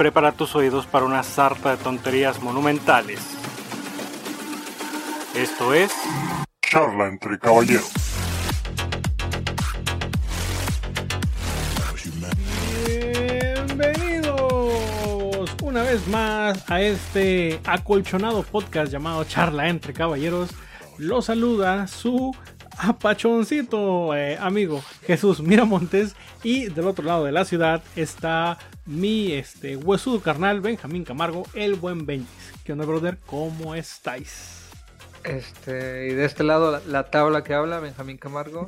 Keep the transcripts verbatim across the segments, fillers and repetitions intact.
prepara tus oídos para una sarta de tonterías monumentales. Esto es... Charla entre caballeros. Bienvenidos una vez más a este acolchonado podcast llamado Charla entre caballeros. Lo saluda su apachoncito eh, amigo Jesús Miramontes, y del otro lado de la ciudad está mi este huesudo carnal Benjamín Camargo, el buen Benjis. ¿Qué onda, brother? ¿Cómo estáis? Este, y de este lado la, la tabla que habla, Benjamín Camargo.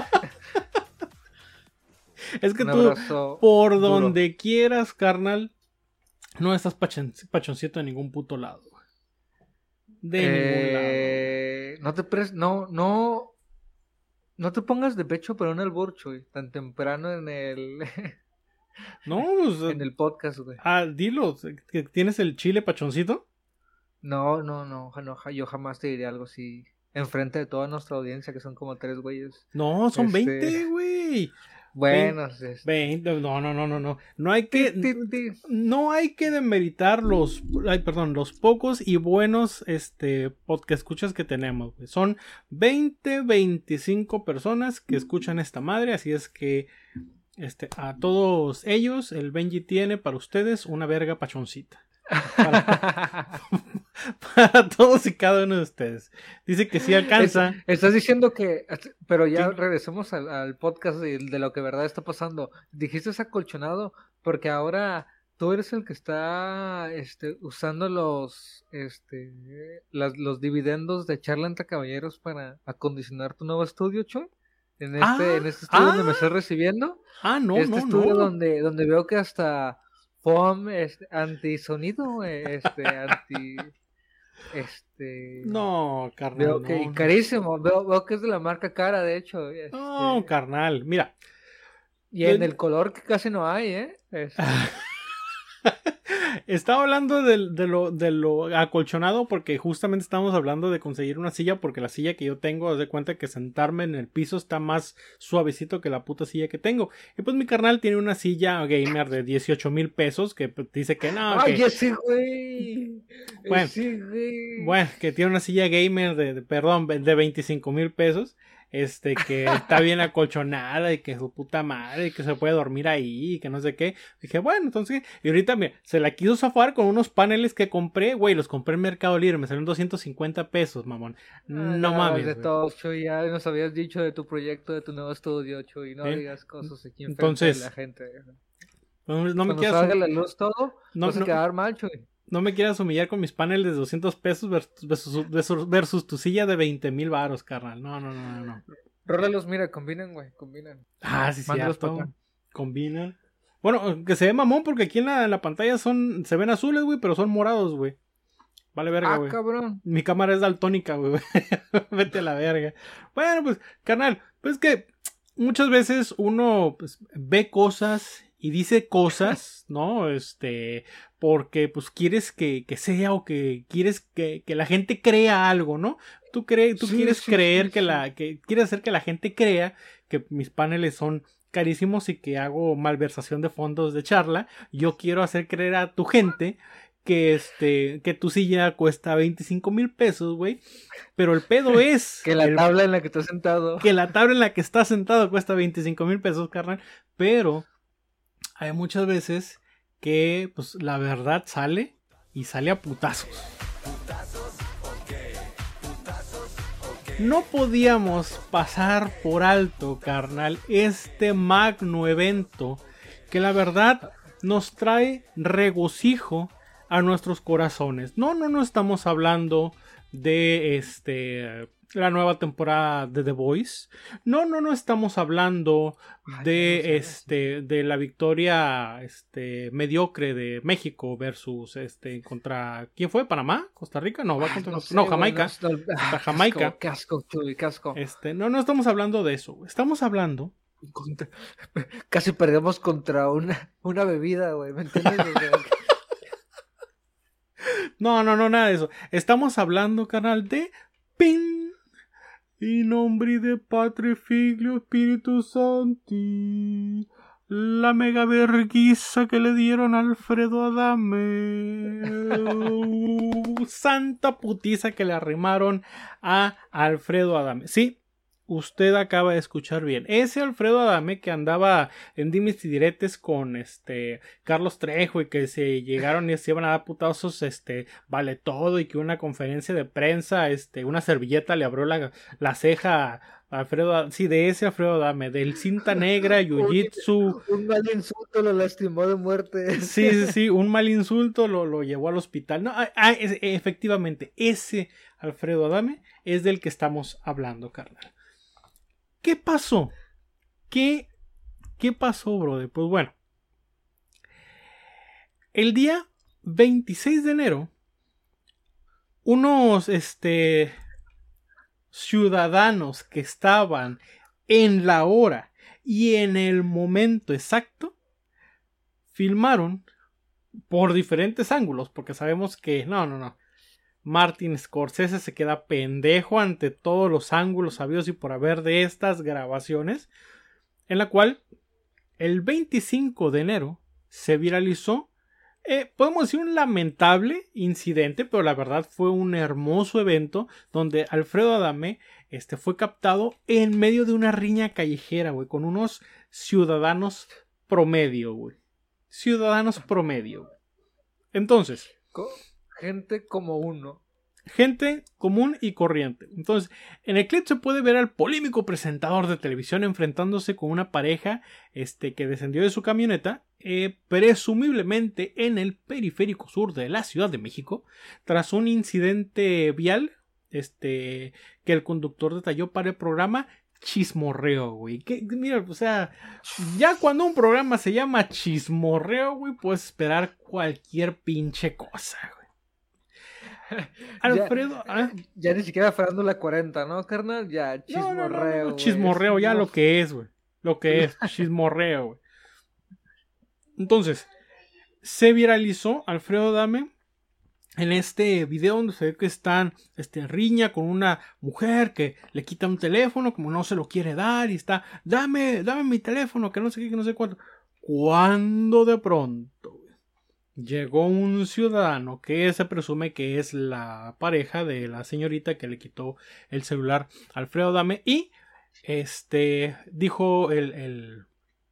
Es que Un tú, abrazo por duro. donde quieras, carnal, no estás pachon- pachoncito de ningún puto lado. De Eh, no te pres, no, no, no te pongas de pecho para un albur, Chuy, tan temprano en el, ningún lado. No, pues, en el podcast, güey. ah, dilo, que tienes el chile pachoncito. No, no, no, no, ja- yo jamás te diría algo así enfrente de toda nuestra audiencia, que son como tres güeyes. No, son Este, veinte, güey. Bueno, este, veinte, no, no, no, no, no. No hay que, ti, ti, ti. no hay que demeritar los, ay, perdón, los pocos y buenos, este, podcast escuchas que tenemos, güey. Son veinte, veinticinco personas que escuchan esta madre, así es que, este, a todos ellos, el Benji tiene para ustedes una verga pachoncita. Para, para todos y cada uno de ustedes. Dice que sí alcanza. Es- estás diciendo que, pero ya ¿Qué? regresemos al, al podcast de, de lo que verdad está pasando. Dijiste es acolchonado porque ahora tú eres el que está este, usando los, este, las, los dividendos de Charla entre Caballeros para acondicionar tu nuevo estudio, Choy. En este, Ah, en este estudio ah. donde me estás recibiendo. Ah, no, este no, estudio no. donde, donde veo que hasta foam este, antisonido, eh, este, anti, este. No, carnal. Veo que no, y no. carísimo, veo, veo que es de la marca cara, de hecho. Este, No, carnal. Mira, y en yo- el color que casi no hay, ¿eh? Este, estaba hablando de, de lo, de lo acolchonado porque justamente estamos hablando de conseguir una silla, porque la silla que yo tengo, haz de cuenta que sentarme en el piso está más suavecito que la puta silla que tengo. Y pues mi carnal tiene una silla gamer de dieciocho mil pesos que pues, dice que no, ¡Ay, que, ese güey! Bueno, Ese güey. bueno, que tiene una silla gamer de, de- perdón, de veinticinco mil pesos. Este, que está bien acolchonada y que su puta madre, y que se puede dormir ahí y que no sé qué. Dije, bueno, entonces, y ahorita mira, se la quiso zafar con unos paneles que compré, güey, los compré en Mercado Libre, me salieron doscientos cincuenta pesos, mamón. Ah, No ya, mames. De güey. todo, Chuy, ya nos habías dicho de tu proyecto, de tu nuevo estudio, Chuy. No ¿Eh? digas cosas aquí enfrente Entonces, de la gente. No, no me Cuando quieras, salga la luz todo, no, vas a no, quedar mal, Chuy. no me quieras humillar con mis paneles de doscientos pesos versus, versus, versus- versus tu silla de veinte mil varos, carnal. No, no, no, no, no. Rólalos, mira, combinan, güey, combinan. Ah, sí, Mándalos cierto. para acá. Combinan. Bueno, que se ve mamón porque aquí en la, en la pantalla son, se ven azules, güey, pero son morados, güey. Vale verga, Ah, güey. cabrón. Mi cámara es daltónica, güey. Vete a la verga. Bueno, pues, carnal, pues que muchas veces uno pues, ve cosas y dice cosas, ¿no? Este, porque pues quieres que, que sea o que quieres que, que la gente crea algo, ¿no? Tú, cre tú Sí, quieres sí, creer sí, que sí. la, que quieres hacer que la gente crea que mis paneles son carísimos y que hago malversación de fondos de charla. Yo quiero hacer creer a tu gente que este, que tu silla cuesta veinticinco mil pesos, güey. Pero el pedo es Que la el- tabla en la que estás sentado. que la tabla en la que estás sentado cuesta veinticinco mil pesos, carnal. Pero hay muchas veces que pues la verdad sale y sale a putazos. No podíamos pasar por alto, carnal, este magno evento que la verdad nos trae regocijo a nuestros corazones. No, no, no estamos hablando de este la nueva temporada de The Voice. No, no, no estamos hablando Ay, de no sé, este de la victoria este mediocre de México versus este contra ¿quién fue? ¿Panamá? ¿Costa Rica? No, va Ay, contra no no, sé, güey, Jamaica. no- no- ah, Jamaica. Casco, casco, Chuy, casco. Este, no, no estamos hablando de eso. güey. Estamos hablando Contra- Casi perdemos contra una, una bebida, güey. ¿Me entiendes? O sea, No, no, no, nada de eso. Estamos hablando, canal, de PIN. In nombre de Padre, Figlio, Spiritus Sancti. La mega verguiza que le dieron a Alfredo Adame. Uh, santa putiza que le arrimaron a Alfredo Adame. Sí, usted acaba de escuchar bien. Ese Alfredo Adame que andaba en dimes y diretes con este Carlos Trejo y que se llegaron y se iban a dar putazos, este, vale todo, y que una conferencia de prensa, este, una servilleta le abrió la, la ceja a Alfredo, sí, de ese Alfredo Adame, del cinta negra, jiu-jitsu. Un mal insulto lo lastimó de muerte. Sí, sí, sí, un mal insulto lo, lo llevó al hospital. No, ah, ah, es, efectivamente, ese Alfredo Adame es del que estamos hablando, carnal. ¿Qué pasó? ¿Qué, qué pasó, brother? Pues bueno, el día veintiséis de enero, unos, este... ciudadanos que estaban en la hora y en el momento exacto filmaron por diferentes ángulos, porque sabemos que no, no, no Martin Scorsese se queda pendejo ante todos los ángulos habidos y por haber de estas grabaciones, en la cual el veinticinco de enero se viralizó. Eh, podemos decir un lamentable incidente, pero la verdad fue un hermoso evento donde Alfredo Adame este, fue captado en medio de una riña callejera, güey, con unos ciudadanos promedio, güey. Ciudadanos promedio, güey. Entonces, gente como uno. Gente común y corriente. Entonces, en el clip se puede ver al polémico presentador de televisión enfrentándose con una pareja este, que descendió de su camioneta, eh, presumiblemente en el periférico sur de la Ciudad de México, tras un incidente vial este, que el conductor detalló para el programa Chismorreo, güey. Que, mira, o sea, ya cuando un programa se llama Chismorreo, güey, puedes esperar cualquier pinche cosa, güey. Alfredo, ya, ¿eh? ya ni siquiera farándula cuarenta, ¿no, carnal? Ya, chismorreo. No, no, no, no, chismorreo, ya no. Lo que es, güey. Lo que es, chismorreo, güey. Entonces, se viralizó Alfredo Adame en este video donde se ve que están este, en riña con una mujer que le quita un teléfono, como no se lo quiere dar, y está, dame, dame mi teléfono, que no sé qué, que no sé cuánto. Cuando de pronto llegó un ciudadano que se presume que es la pareja de la señorita que le quitó el celular a Alfredo Adame y este dijo el, el,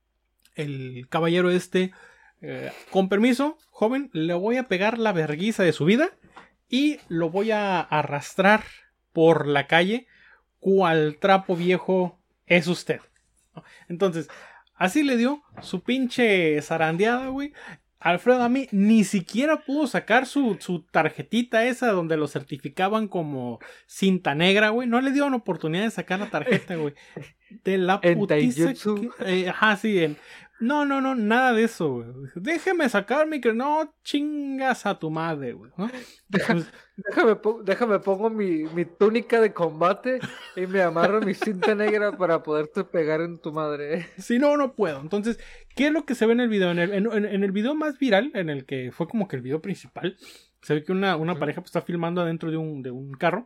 el caballero este, eh, con permiso, joven, le voy a pegar la verguiza de su vida y lo voy a arrastrar por la calle cual trapo viejo es usted. Entonces, así le dio su pinche zarandeada, güey. Alfredo Adame ni siquiera pudo sacar su, su tarjetita esa donde lo certificaban como cinta negra, güey. No le dio una oportunidad de sacar la tarjeta, güey. De la putiza que... Eh, ajá, sí. En... No, no, no, nada de eso, güey. Déjeme sacar mi... No, chingas a tu madre, güey, ¿no? Déjame, déjame, déjame pongo mi, mi túnica de combate y me amarro mi cinta negra para poderte pegar en tu madre. Si no, no puedo. Entonces, ¿qué es lo que se ve en el video? En el, en, en el video más viral, en el que fue como que el video principal, se ve que una, una pareja pues, está filmando adentro de un, de un carro.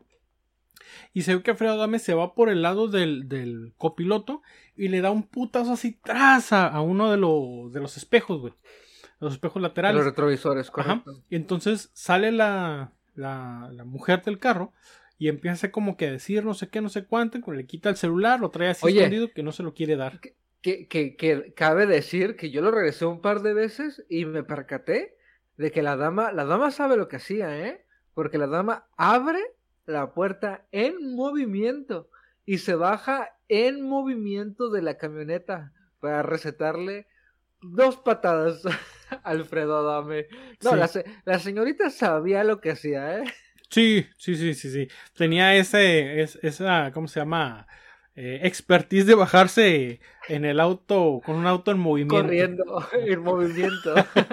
Y se ve que Alfredo Adame se va por el lado del, del copiloto y le da un putazo así tras a, a uno de, lo, de los espejos, güey. Los espejos laterales. Los retrovisores, correcto. Ajá. Y entonces sale la, la, la mujer del carro y empieza como que a decir no sé qué, no sé cuánto, le quita el celular, lo trae así Oye, escondido que no se lo quiere dar. Que, que, que, que cabe decir que yo lo regresé un par de veces y me percaté de que la dama, la dama sabe lo que hacía, ¿eh? Porque la dama abre la puerta en movimiento y se baja en movimiento de la camioneta para recetarle dos patadas a Alfredo Adame. No, sí. la, la señorita sabía lo que hacía, ¿eh? Sí, sí, sí, sí, sí. Tenía ese, es, esa, ¿cómo se llama? Eh, expertise de bajarse en el auto, con un auto en movimiento. Corriendo, en movimiento.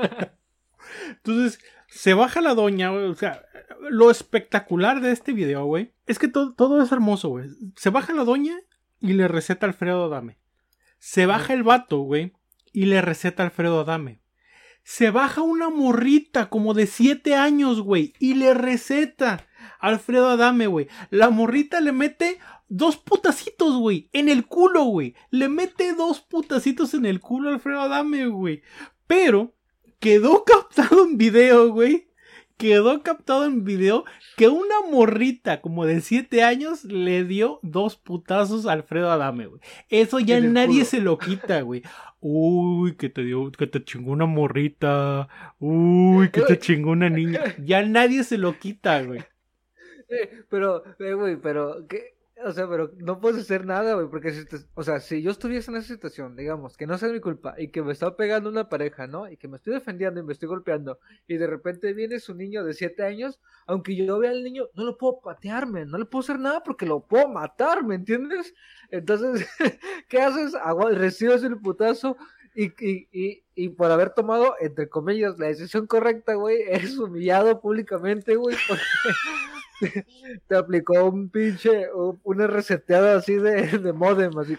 Entonces, se baja la doña, güey, o sea, lo espectacular de este video, güey, es que todo, todo es hermoso, güey. Se baja la doña y le receta a Alfredo Adame. Se baja el vato, güey, y le receta a Alfredo Adame. se baja una morrita como de siete años, güey, y le receta a Alfredo Adame, güey. La morrita le mete dos putacitos, güey, en el culo, güey. Le mete dos putacitos en el culo a Alfredo Adame, güey. Pero quedó captado en video, güey. Quedó captado en video que una morrita como de siete años le dio dos putazos a Alfredo Adame, güey. Eso ya nadie culo. Se lo quita, güey. Uy, que te dio, que te chingó una morrita. Uy, que te chingó una niña. Ya nadie se lo quita, güey. Eh, pero, eh, güey, pero, ¿qué? O sea, pero no puedes hacer nada, güey, porque si te, o sea, si yo estuviese en esa situación, digamos, que no sea mi culpa, y que me está pegando una pareja, ¿no? Y que me estoy defendiendo y me estoy golpeando, y de repente viene su niño de siete años, aunque yo vea al niño, no lo puedo patearme, no le puedo hacer nada porque lo puedo matar, ¿me entiendes? Entonces, ¿qué haces? Agua, recibes el putazo, y, y, y, y por haber tomado, entre comillas, la decisión correcta, güey, eres humillado públicamente, güey, porque... te aplicó un pinche, una reseteada así de, de modem, así.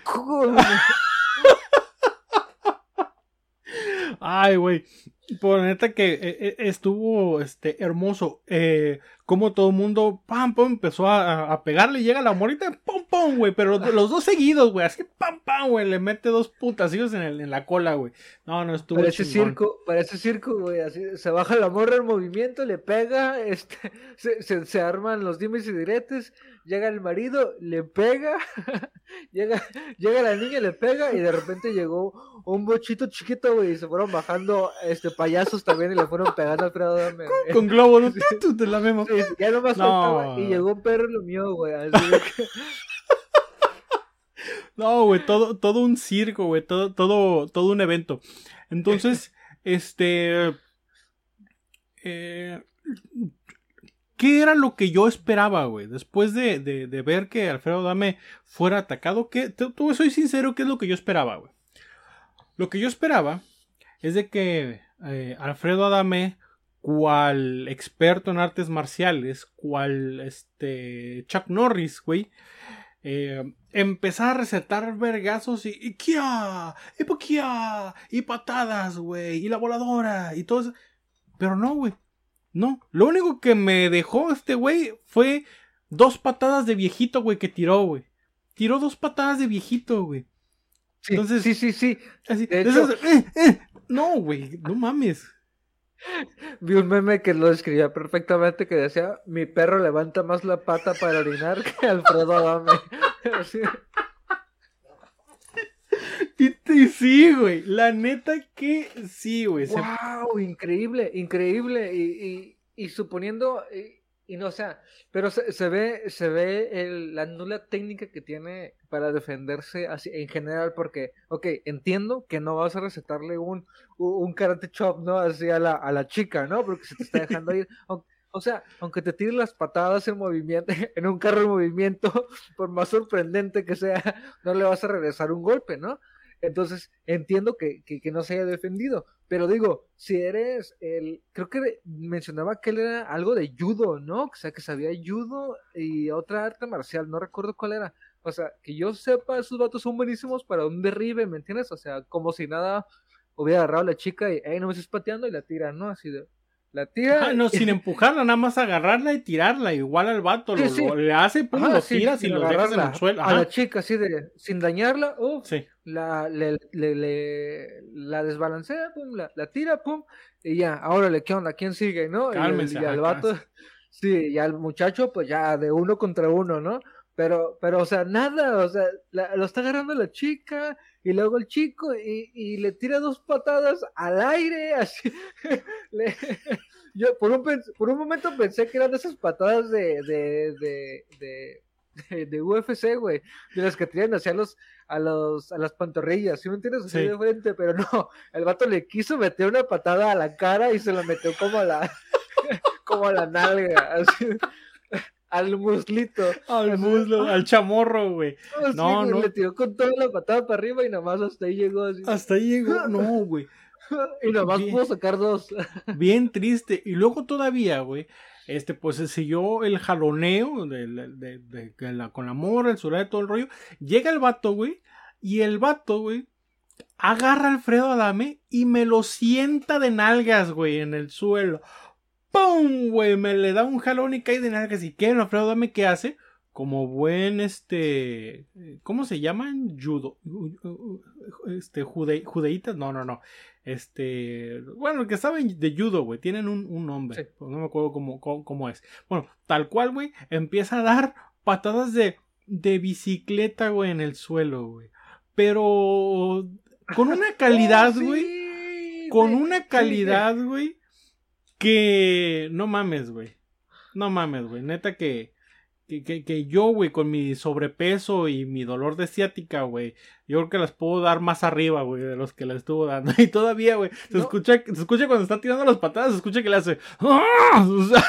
Ay, güey. Por neta que eh, estuvo este hermoso. Eh, como todo el mundo, pam, pam, empezó a, a pegarle. Llega la morita, pam, pam, güey. Pero los dos seguidos, güey. Así, pam, pam, güey. Le mete dos putacillos en, el, en la cola, güey. No, no estuvo Parece circo, parece circo, güey. Así se baja la morra en movimiento, le pega, este, se, se, se arman los dimes y diretes. Llega el marido, le pega, llega, llega la niña, le pega, y de repente llegó un bochito chiquito, güey, y se fueron bajando este payasos también y le fueron pegando al Alfredo Adame. Con, con globos, ¿no? Tú te la memo. Sí, ya nomás no. faltaba, y llegó un perro y lo mío, güey, así de que... No, güey, todo, todo un circo, güey, todo, todo, todo un evento. Entonces, este... Eh... ¿Qué era lo que yo esperaba, güey? Después de, de, de ver que Alfredo Adame fuera atacado, ¿qué? Te, te soy sincero, ¿qué es lo que yo esperaba, güey? Lo que yo esperaba es de que eh, Alfredo Adame, cual experto en artes marciales, cual este Chuck Norris, güey, eh, empezara a recetar vergazos y, y kia, y pokia, y patadas, güey, y la voladora, y todo eso. Pero no, güey. No, lo único que me dejó este güey fue dos patadas de viejito, güey, que tiró, güey. Tiró dos patadas de viejito, güey. Sí, Entonces, sí, sí, sí. Así, de hecho... esas, eh, eh. No, güey, no mames. Vi un meme que lo describía perfectamente, que decía, mi perro levanta más la pata para orinar que Alfredo Adame. Así. Y, y sí, güey, la neta que sí, güey. Wow, se... increíble, increíble. Y, y, y suponiendo, y, y no, o sea, pero se, se ve, se ve el, la nula técnica que tiene para defenderse así en general, porque, ok, entiendo que no vas a recetarle un, un karate chop, ¿no? Así a la, a la chica, ¿no? Porque se te está dejando ir. O sea, aunque te tires las patadas en movimiento, en un carro en movimiento, por más sorprendente que sea, no le vas a regresar un golpe, ¿no? Entonces, entiendo que, que, que no se haya defendido, pero digo, si eres el, creo que mencionaba que él era algo de judo, ¿no? O sea, que sabía judo y otra arte marcial, no recuerdo cuál era. O sea, que yo sepa, esos vatos son buenísimos para un derribe, ¿me entiendes? O sea, como si nada hubiera agarrado a la chica y, hey, no me estás pateando, y la tira, ¿no? Así de... La tira. Ah, no, sin empujarla, nada más agarrarla y tirarla. Igual al vato, sí, lo, sí. lo le hace, pues Ajá, lo sí, tiras y lo dejas en el suelo. Ajá. A la chica, así de, sin dañarla, uh, sí. la, le, le, le, la desbalancea, pum, la, la tira, pum, y ya, ahora le, ¿qué onda? ¿Quién sigue, no? Cálmense, y, el, y al vato, sí, y al muchacho, pues ya de uno contra uno, ¿no? Pero, pero, o sea, nada, o sea, la, lo está agarrando la chica, y luego el chico, y, y le tira dos patadas al aire, así, le... Yo por un, por un momento pensé que eran de esas patadas de de, de, de, de, de U F C, güey, de las que tiran hacia los, a, los, a las pantorrillas, ¿sí me entiendes? Así sí. de frente, pero no, el vato le quiso meter una patada a la cara y se la metió como a la, como a la nalga, así, al muslito. Al así, muslo, ah, al chamorro, güey. No, sí, no, güey, no. Le tiró con toda la patada para arriba y nada más hasta ahí llegó así. Hasta ahí llegó, no, güey. Y nada más bien, pudo sacar dos. Bien triste. Y luego todavía, güey, este, pues se siguió el jaloneo de, de, de, de, de la, con la morra, el sudor, todo el rollo. Llega el vato, güey, y el vato, güey, agarra a Alfredo Adame y me lo sienta de nalgas, güey, en el suelo. ¡Pum! Güey, me le da un jalón y cae de nalgas. ¿Y qué? Alfredo Adame, ¿qué hace? Como buen, este... ¿Cómo se llaman? Judo. Este, jude, judeitas. No, no, no. Este... Bueno, que saben de judo, güey. Tienen un, un nombre. Sí. No me acuerdo cómo, cómo, cómo es. Bueno, tal cual, güey. Empieza a dar patadas de, de bicicleta, güey, en el suelo, güey. Pero... Con una calidad, güey. Oh, sí, con una calidad, güey. Que... No mames, güey. No mames, güey. Neta que... Que, que, que yo, güey, con mi sobrepeso y mi dolor de ciática, güey, yo creo que las puedo dar más arriba, güey, de los que le estuvo dando. Y todavía, güey, se, no. escucha, se escucha cuando está tirando las patadas, se escucha que le hace... ¡Ah! O sea,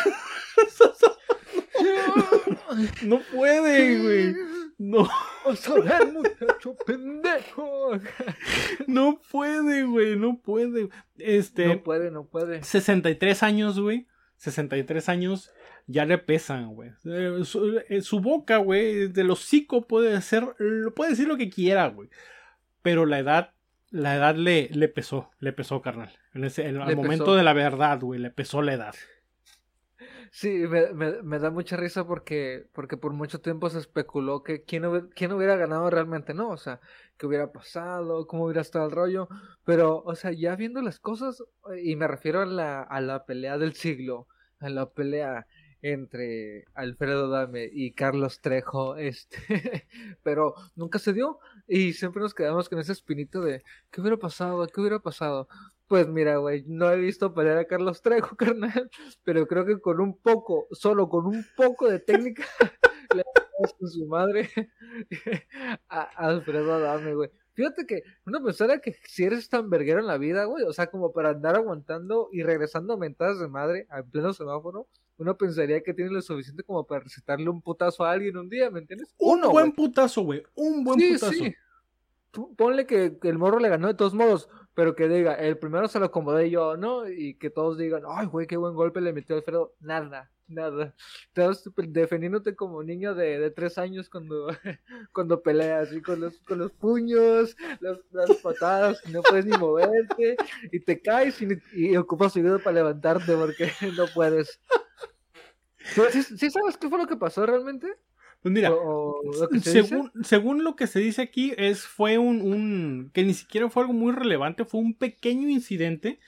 no puede, güey. No. Vas a ver, muchacho pendejo. No puede, güey, no puede. Este... No puede, no puede. sesenta y tres años, güey. sesenta y tres años... Ya le pesan, güey. Eh, su, eh, su boca, güey, del hocico puede ser, puede decir lo que quiera, güey. Pero la edad, la edad le, le pesó, le pesó, carnal. En ese, en, al momento pesó. De la verdad, güey, le pesó la edad. Sí, me, me, me da mucha risa porque, porque por mucho tiempo se especuló que quién, hubiera, quién hubiera ganado realmente, ¿no? O sea, qué hubiera pasado, cómo hubiera estado el rollo. Pero, o sea, ya viendo las cosas, y me refiero a la, a la pelea del siglo, a la pelea entre Alfredo Adame y Carlos Trejo, este, pero nunca se dio y siempre nos quedamos con ese espinito de ¿qué hubiera pasado? ¿Qué hubiera pasado? Pues mira, güey, no he visto pelear a Carlos Trejo, carnal, pero creo que con un poco, solo con un poco de técnica le damos con su madre a Alfredo Adame, güey. Fíjate que uno pensaría que si eres tan verguero en la vida, güey, o sea, como para andar aguantando y regresando a mentadas de madre en pleno semáforo, uno pensaría que tiene lo suficiente como para recetarle un putazo a alguien un día, ¿me entiendes? Un Uno, buen güey. putazo, güey, un buen sí, putazo. Sí. Ponle que, que el morro le ganó de todos modos, pero que diga, el primero se lo acomodé yo, ¿no? Y que todos digan, ay, güey, qué buen golpe le metió Alfredo. Nada, nada. Estás defendiéndote como niño de, de tres años cuando, cuando peleas, y con los, con los puños, las, las patadas, y no puedes ni moverte, y te caes y, y ocupas tu dedo para levantarte porque no puedes. ¿Sí, ¿Sí sabes qué fue lo que pasó realmente? Pues mira, o, o lo que según, según lo que se dice aquí, es fue un, un que ni siquiera fue algo muy relevante, fue un pequeño incidente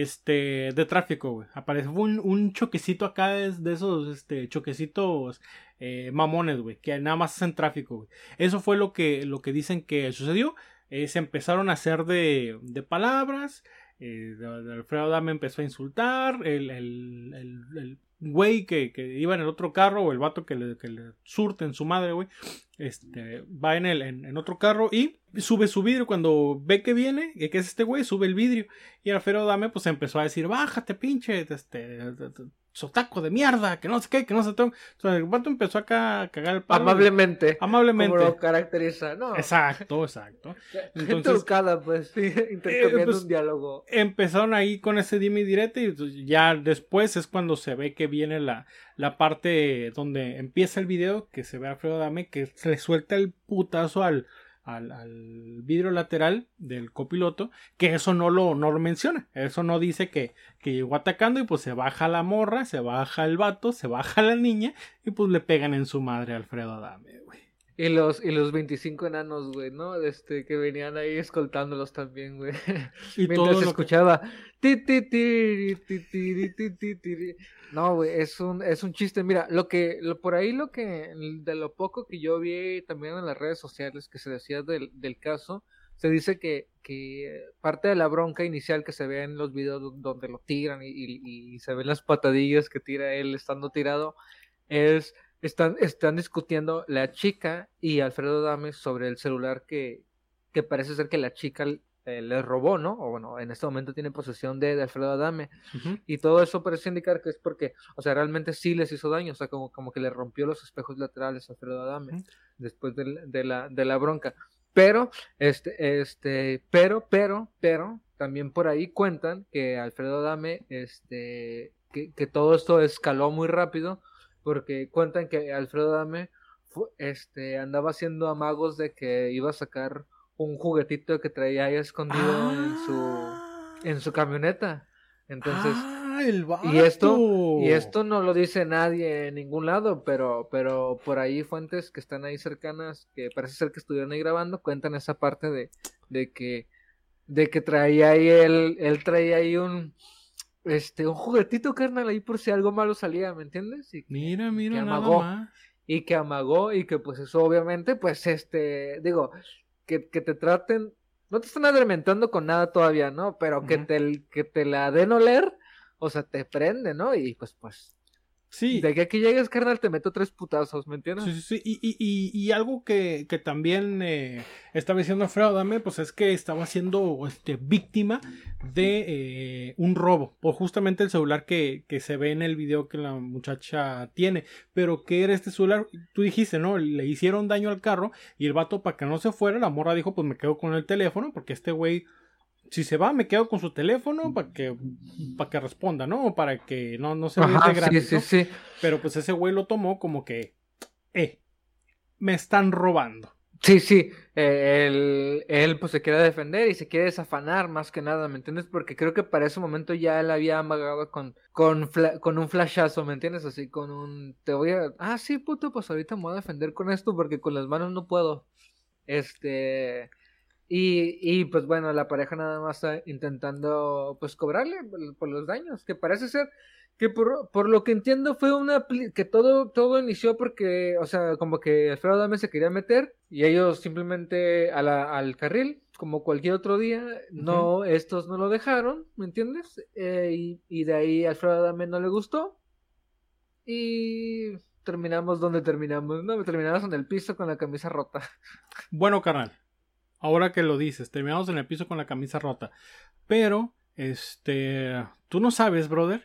este de tráfico, güey. Apareció un, un choquecito acá de, de esos este choquecitos eh, mamones, güey, que nada más hacen tráfico, güey. Eso fue lo que, lo que dicen que sucedió. Eh, se empezaron a hacer de, de palabras. Eh, de, de Alfredo Adame empezó a insultar. El, el, el, el güey que, que iba en el otro carro, o el vato que le, que le surte en su madre, güey, este, va en, el, en, en otro carro y sube su vidrio. Cuando ve que viene, que es este güey, sube el vidrio. Y Alfredo Adame pues empezó a decir, bájate, pinche, este, sotaco de mierda, que no sé qué, que no sé todo. Entonces el vato empezó acá a cagar el palo. Amablemente. Amablemente. Como lo caracteriza, ¿no? Exacto, exacto. Entonces, educada, pues, sí, intercambiando eh, pues, un diálogo. Empezaron ahí con ese dime y direte, y ya después es cuando se ve que viene la, la parte donde empieza el video, que se ve a Alfredo Adame, que se le suelta el putazo al, al, al vidrio lateral del copiloto, que eso no lo, no lo menciona, eso no dice que, que llegó atacando y pues se baja la morra, se baja el vato, se baja la niña y pues le pegan en su madre a Alfredo Adame, güey. Y los, y los veinticinco enanos, güey, ¿no? Este, que venían ahí escoltándolos también, güey. Y mientras se escuchaba... Que... Ti, ti, ti, ti, ti, ti, ti, ti. No, güey, es un, es un chiste. Mira, lo que, lo, por ahí lo que, de lo poco que yo vi también en las redes sociales que se decía del, del caso, se dice que, que parte de la bronca inicial que se ve en los videos donde lo tiran y, y, y se ven las patadillas que tira él estando tirado, es... Están, están discutiendo la chica y Alfredo Adame sobre el celular que, que parece ser que la chica eh, le robó, ¿no? O bueno, en este momento tiene posesión de, de Alfredo Adame. Uh-huh. Y todo eso parece indicar que es porque, o sea, realmente sí les hizo daño, o sea, como, como que le rompió los espejos laterales a Alfredo Adame uh-huh. después de, de, la, de la bronca. Pero, este, este, pero, pero, pero, también por ahí cuentan que Alfredo Adame, este, que, que todo esto escaló muy rápido, porque cuentan que Alfredo Adame fue, este, andaba haciendo amagos de que iba a sacar un juguetito que traía ahí escondido Ah. en su en su camioneta. Entonces, ah, el vato. y esto y esto no lo dice nadie en ningún lado, pero pero por ahí fuentes que están ahí cercanas, que parece ser que estuvieron ahí grabando, cuentan esa parte de de que de que traía ahí él él traía ahí un este un juguetito, carnal, ahí por si algo malo salía, ¿me entiendes? Y que, Mira, mira, que nada amagó. más. Y que amagó y que pues eso obviamente pues este digo que, que te traten, no te están adrementando con nada todavía, ¿no? Pero que Ujú. te que te la den oler, o sea, te prende, ¿no? Y pues pues Sí. de que aquí llegues, carnal, te meto tres putazos, ¿me entiendes? Sí, sí, sí. Y, y, y, y algo que, que también eh, estaba diciendo Alfredo Adame, pues es que estaba siendo este, víctima de eh, un robo por justamente el celular que, que se ve en el video que la muchacha tiene. Pero que era este celular, tú dijiste, ¿no? Le hicieron daño al carro y el vato, para que no se fuera, la morra dijo, pues me quedo con el teléfono porque este güey, si se va, me quedo con su teléfono para que, para que responda, ¿no? Para que no, no se vaya Ajá, de gratis, sí, ¿no? sí, sí. Pero pues ese güey lo tomó como que, eh, me están robando. Sí, sí, eh, él, él pues se quiere defender y se quiere desafanar más que nada, ¿me entiendes? Porque creo que para ese momento ya él había amagado con, con, fla- con un flashazo, ¿me entiendes? Así con un, te voy a, ah, sí, puto, pues ahorita me voy a defender con esto porque con las manos no puedo. Este, y, y pues bueno, la pareja nada más está intentando pues cobrarle por, por los daños, que parece ser que por, por lo que entiendo fue una pli- que todo todo inició porque, o sea, como que Alfredo Adame se quería meter y ellos simplemente a la- al carril, como cualquier otro día, no, estos no lo dejaron, ¿me entiendes? Eh, y, y de ahí Alfredo Adame no le gustó y terminamos donde terminamos, ¿no? Terminamos en el piso con la camisa rota. Bueno, carnal, ahora que lo dices, terminamos en el piso con la camisa rota. Pero, este, tú no sabes, brother,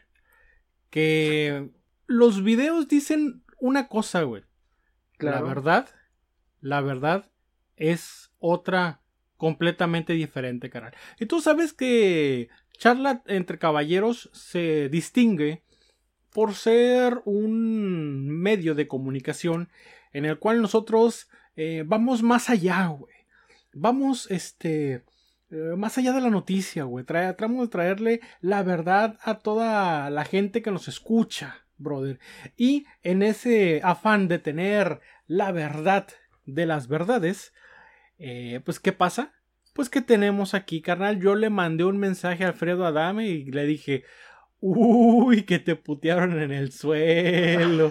que los videos dicen una cosa, güey. Claro. La verdad, la verdad es otra completamente diferente, carnal. Y tú sabes que Charla entre Caballeros se distingue por ser un medio de comunicación en el cual nosotros eh, vamos más allá, güey. Vamos, este, eh, más allá de la noticia, güey. Trae, tratamos de traerle la verdad a toda la gente que nos escucha, brother. Y en ese afán de tener la verdad de las verdades, eh, pues, ¿qué pasa? Pues que tenemos aquí, carnal. Yo le mandé un mensaje a Alfredo Adame y le dije, uy, que te putearon en el suelo.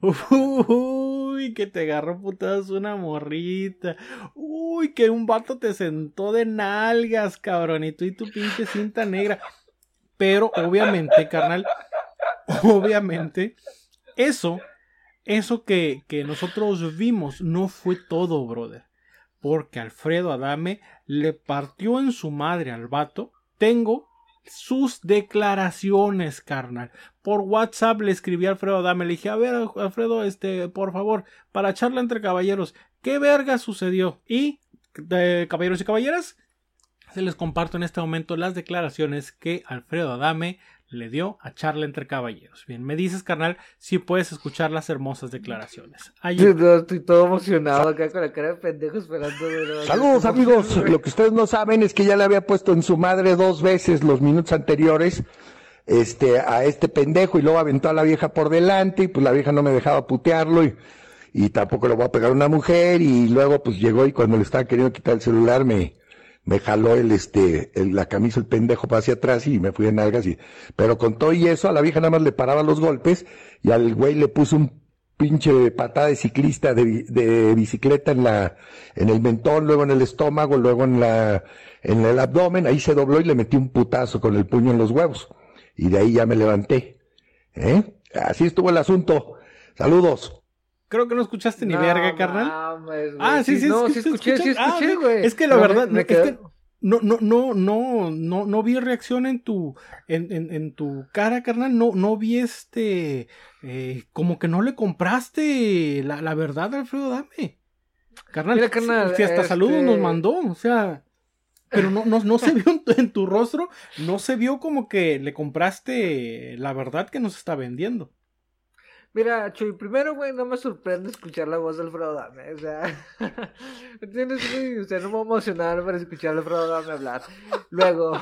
Uy, que te agarró putadas una morrita. Uy, que un vato te sentó de nalgas, cabrón. Y tú y tu pinche cinta negra. Pero obviamente, carnal, obviamente, eso, eso que, que nosotros vimos no fue todo, brother. Porque Alfredo Adame le partió en su madre al vato. Tengo sus declaraciones, carnal. Por WhatsApp le escribí a Alfredo Adame. Le dije, a ver, Alfredo, este, por favor, para charla entre caballeros, ¿qué verga sucedió? Y, de caballeros y caballeras, se les comparto en este momento las declaraciones que Alfredo Adame le dio a charla entre caballeros. Bien, me dices, carnal, si puedes escuchar las hermosas declaraciones. Ahí. Estoy todo emocionado acá con la cara de pendejo esperando. ¿No? Saludos, amigos. Lo que ustedes no saben es que ya le había puesto en su madre dos veces los minutos anteriores este, a este pendejo y luego aventó a la vieja por delante y pues la vieja no me dejaba putearlo y, y tampoco le voy a pegar a una mujer y luego pues llegó y cuando le estaba queriendo quitar el celular me... me jaló el este el, la camisa el pendejo para hacia atrás y me fui en nalgas y pero con todo y eso a la vieja nada más le paraba los golpes y al güey le puso un pinche patada de ciclista de, de bicicleta en la en el mentón, luego en el estómago, luego en la en el abdomen, ahí se dobló y le metí un putazo con el puño en los huevos y de ahí ya me levanté. ¿Eh? Así estuvo el asunto. Saludos. Creo que no escuchaste ni no, verga, carnal. Mames, ah, sí, sí, no, sí, sí sí escuché, sí escuchas? escuché, Ah, güey. es que la No, verdad, me, me es quedé... que no, no, no, no, no, no vi reacción en tu, en, en, en tu cara, carnal. No, no vi este, eh, como que no le compraste la, la verdad a Alfredo Adame. Carnal, Mira, carnal, si, si hasta este... saludos nos mandó, o sea, pero no, no, no se vio en tu, en tu rostro, no se vio como que le compraste la verdad que nos está vendiendo. Mira, Chuy, primero, güey, no me sorprende escuchar la voz de Alfredo Adame. O sea, ¿entiendes, güey? O sea, no me voy a emocionar para escuchar a Alfredo Adame hablar. Luego,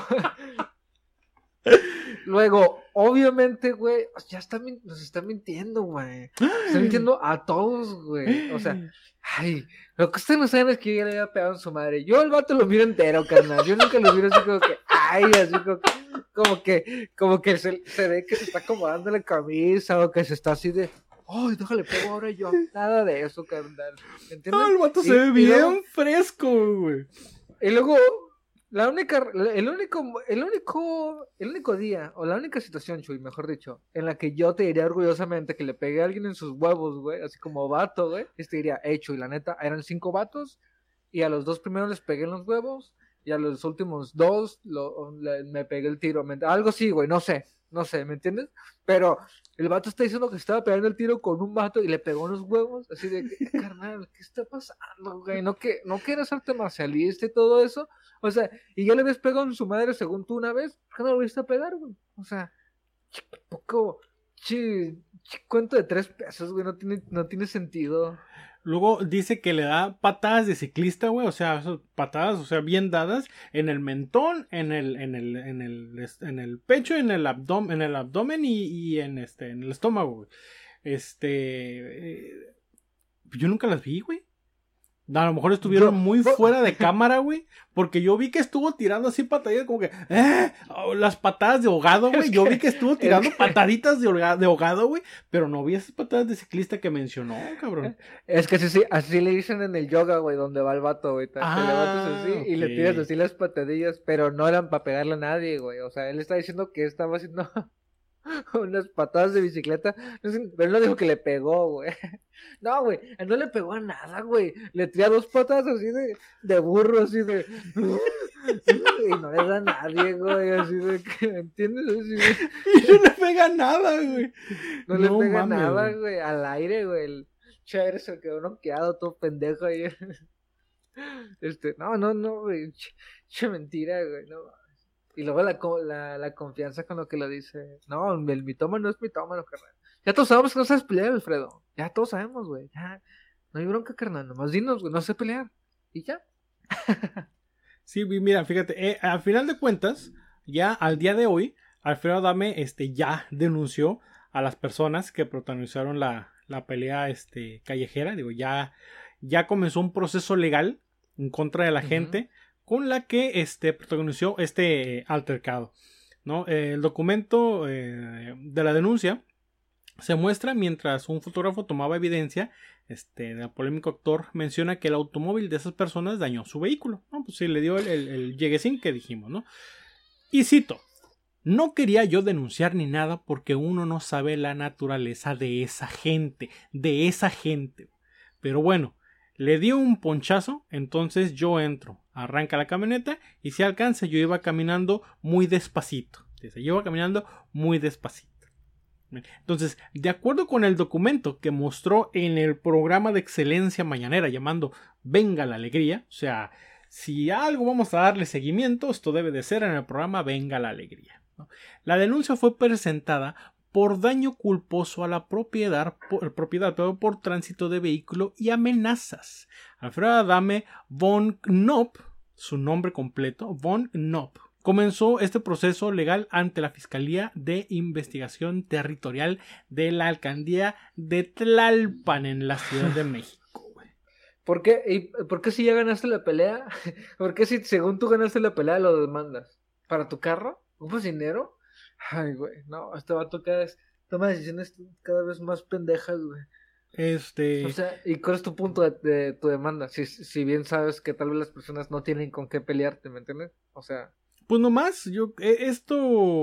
luego, obviamente, güey, ya está, min- nos está mintiendo, güey. Está mintiendo a todos, güey. O sea, ay, lo que ustedes no saben es que yo ya le había pegado en su madre. Yo el vato lo miro entero, carnal. Yo nunca lo miro así como que, ay, así como que, como que, como que se, se ve que se está acomodando la camisa o que se está así de, ay, déjale pego ahora yo. Nada de eso, carnal. ¿Entiendes? Ah, el vato Y- se ve y bien luego- fresco, güey. Y luego, la única, el único, el único, el único día, o la única situación, Chuy, mejor dicho, en la que yo te diría orgullosamente que le pegué a alguien en sus huevos, güey, así como vato, güey, y te diría, hey, Chuy, la neta, eran cinco vatos, y a los dos primeros les pegué en los huevos, y a los últimos dos lo, le- me pegué el tiro, ¿me ent- algo así, güey, no sé, no sé, ¿me entiendes? Pero el vato está diciendo que estaba pegando el tiro con un vato y le pegó en los huevos, así de, que, carnal, ¿qué está pasando, güey? ¿No que, no que eres arte marcialista y todo eso? O sea, y ya le habías pegado en su madre según tú una vez, ¿por qué no lo volviste a pegar, güey? O sea, ch- poco, chi, chi- cuento de tres pesos, güey, no tiene, no tiene sentido. Luego dice que le da patadas de ciclista, güey, o sea, esas patadas, o sea, bien dadas en el mentón, en el, en el, en el, en el pecho, en el abdomen, en el abdomen y, y en este, en el estómago, güey. Este, eh, yo nunca las vi, güey. A lo mejor estuvieron Yo- muy bo- fuera de cámara, güey. Porque yo vi que estuvo tirando así pataditas como que... ¡eh! Oh, las patadas de ahogado, güey. Es Yo que- vi que estuvo tirando que- pataditas de, holga- de ahogado, güey. Pero no vi esas patadas de ciclista que mencionó, cabrón. Es que así, sí, así le dicen en el yoga, güey, donde va el vato, güey. Te, te Ah, levantas así y le ok. tiras así las patadillas, pero no eran para pegarle a nadie, güey. O sea, él está diciendo que estaba haciendo unas patadas de bicicleta, no sé, pero él no dijo que le pegó, güey. No, güey, él no le pegó a nada, güey. Le tira dos patas así de, de burro, así de... Y no le da a nadie, güey, así de que, ¿entiendes? Así de... Y no le pega nada, güey. No, le No pega mames, nada, güey. güey, al aire, güey. El chévere se quedó noqueado, todo pendejo ahí. Este, no, no, no, güey. Che, che mentira, güey, no. Y luego la, co- la, la confianza con lo que lo dice. No, el mitómano no es mitómano, carnal. Ya todos sabemos que no sabes pelear, Alfredo. Ya todos sabemos, güey. Ya. No hay bronca, carnal. Nomás dinos, güey. No sé pelear. Y ya. Sí, mira, fíjate, eh, al final de cuentas, ya al día de hoy, Alfredo Adame este, ya denunció a las personas que protagonizaron la, la pelea este, callejera. Digo, ya, ya comenzó un proceso legal en contra de la Ujú. gente con la que este, protagonizó este eh, altercado, ¿no? Eh, el documento eh, de la denuncia se muestra mientras un fotógrafo tomaba evidencia. Este, el polémico actor menciona que el automóvil de esas personas dañó su vehículo, ¿no? Pues sí, le dio el, el, el lleguesín que dijimos, ¿no? Y cito: no quería yo denunciar ni nada porque uno no sabe la naturaleza de esa gente, de esa gente. Pero bueno, le dio un ponchazo, entonces yo entro, arranca la camioneta y si alcanza, yo iba caminando muy despacito. Dice, yo iba caminando muy despacito. Entonces, de acuerdo con el documento que mostró en el programa de excelencia mañanera llamando Venga la Alegría, o sea, si a algo vamos a darle seguimiento, esto debe de ser en el programa Venga la Alegría, ¿no? La denuncia fue presentada por daño culposo a la propiedad, por, propiedad pero por tránsito de vehículo y amenazas. Alfredo Adame von Knopp, su nombre completo, von Knopp, comenzó este proceso legal ante la Fiscalía de Investigación Territorial de la Alcaldía de Tlalpan en la Ciudad de México, güey. ¿Por qué? ¿Y por qué si ya ganaste la pelea? ¿Por qué si según tú ganaste la pelea lo demandas? ¿Para tu carro? ¿Ocupas dinero? Ay, güey, no, este vato cada vez toma decisiones cada vez más pendejas, güey. Este. O sea, ¿y cuál es tu punto de, de tu demanda? Si, si bien sabes que tal vez las personas no tienen con qué pelearte, ¿me entiendes? O sea... Pues nomás, yo, esto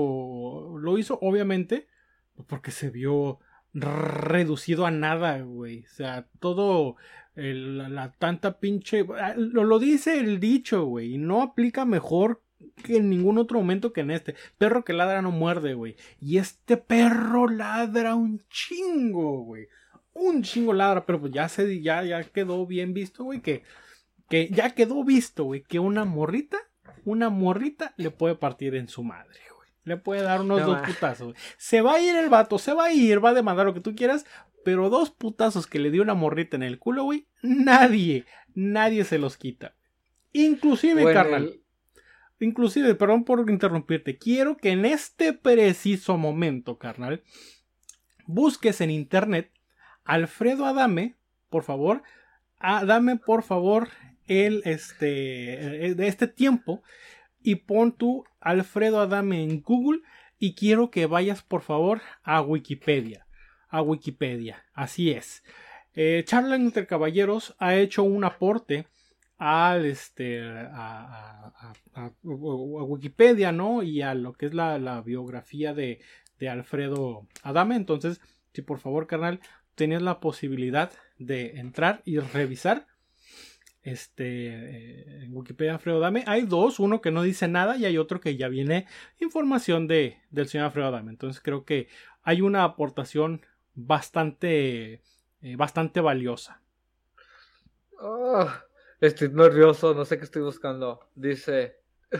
lo hizo obviamente porque se vio reducido a nada, güey. O sea, todo, el, la, la tanta pinche... Lo, lo dice el dicho, güey, y no aplica mejor que en ningún otro momento que en este. Perro que ladra no muerde, güey. Y este perro ladra un chingo, güey. Un chingo ladra, pero pues ya se, ya, ya quedó bien visto, güey, que, que ya quedó visto, güey, que una morrita... Una morrita le puede partir en su madre, güey. Le puede dar unos No, dos ma. putazos. Se va a ir el vato, se va a ir, va a demandar lo que tú quieras. Pero dos putazos que le dio una morrita en el culo, güey. Nadie, nadie se los quita. Inclusive, Bueno, carnal. el- Inclusive, perdón por interrumpirte. Quiero que en este preciso momento, carnal, busques en internet Alfredo Adame, por favor. Ah, dame, por favor, el este de este tiempo y pon tu Alfredo Adame en Google y quiero que vayas, por favor, a Wikipedia. A Wikipedia, así es. Eh, Charla entre Caballeros ha hecho un aporte al este a, a- a- a- a Wikipedia, ¿no? Y a lo que es la, la biografía de, de Alfredo Adame. Entonces, si por favor, carnal, tenías la posibilidad de entrar y revisar este eh, en Wikipedia Alfredo Adame, hay dos, uno que no dice nada y hay otro que ya viene información de, del señor Alfredo Adame. Entonces creo que hay una aportación bastante eh, bastante valiosa. Oh, estoy nervioso, no sé qué estoy buscando. Dice.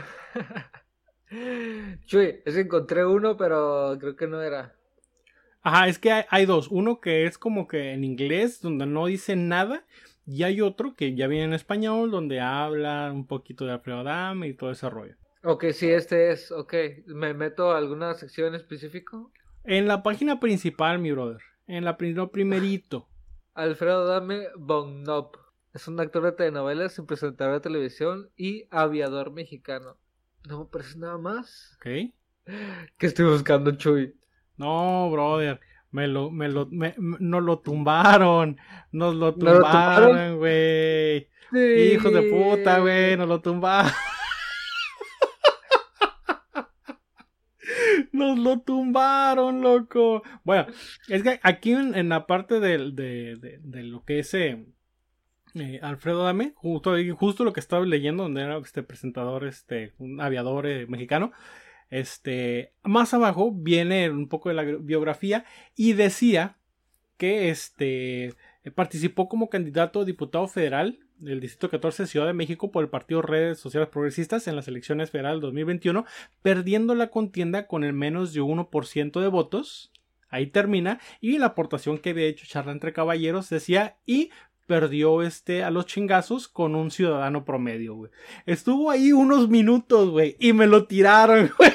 Chuy, es que encontré uno, pero creo que no era. Ajá, es que hay, hay dos, uno que es como que en inglés donde no dice nada y hay otro que ya viene en español donde habla un poquito de Alfredo Adame y todo ese rollo. Ok, sí, este es. Ok, ¿me meto a alguna sección específica? En la página principal, mi brother, en la prim- lo primerito. Alfredo Adame Bongnop. Es un actor de telenovelas y presentador de televisión y aviador mexicano. No me parece nada más. ¿Ok? ¿Qué estoy buscando, Chuy? No, brother. Me lo, me lo, me- me- nos lo tumbaron. Nos lo ¿Nos lo tumbaron? tumbaron, güey. Sí. Hijos de puta, güey. Nos lo tumbaron. Nos lo tumbaron, loco. Bueno, es que aquí en, en la parte del- de, de, de lo que es eh, eh, Alfredo Adame, justo, justo lo que estaba leyendo, donde era este presentador, este, un aviador eh, mexicano. Este, más abajo viene un poco de la biografía y decía que este participó como candidato a diputado federal del Distrito catorce de Ciudad de México por el Partido Redes Sociales Progresistas en las elecciones federales dos mil veintiuno, perdiendo la contienda con el menos de uno por ciento de votos. Ahí termina. Y la aportación que había hecho Charla entre Caballeros decía, y perdió este a los chingazos con un ciudadano promedio, güey. Estuvo ahí unos minutos, güey, y me lo tiraron, güey.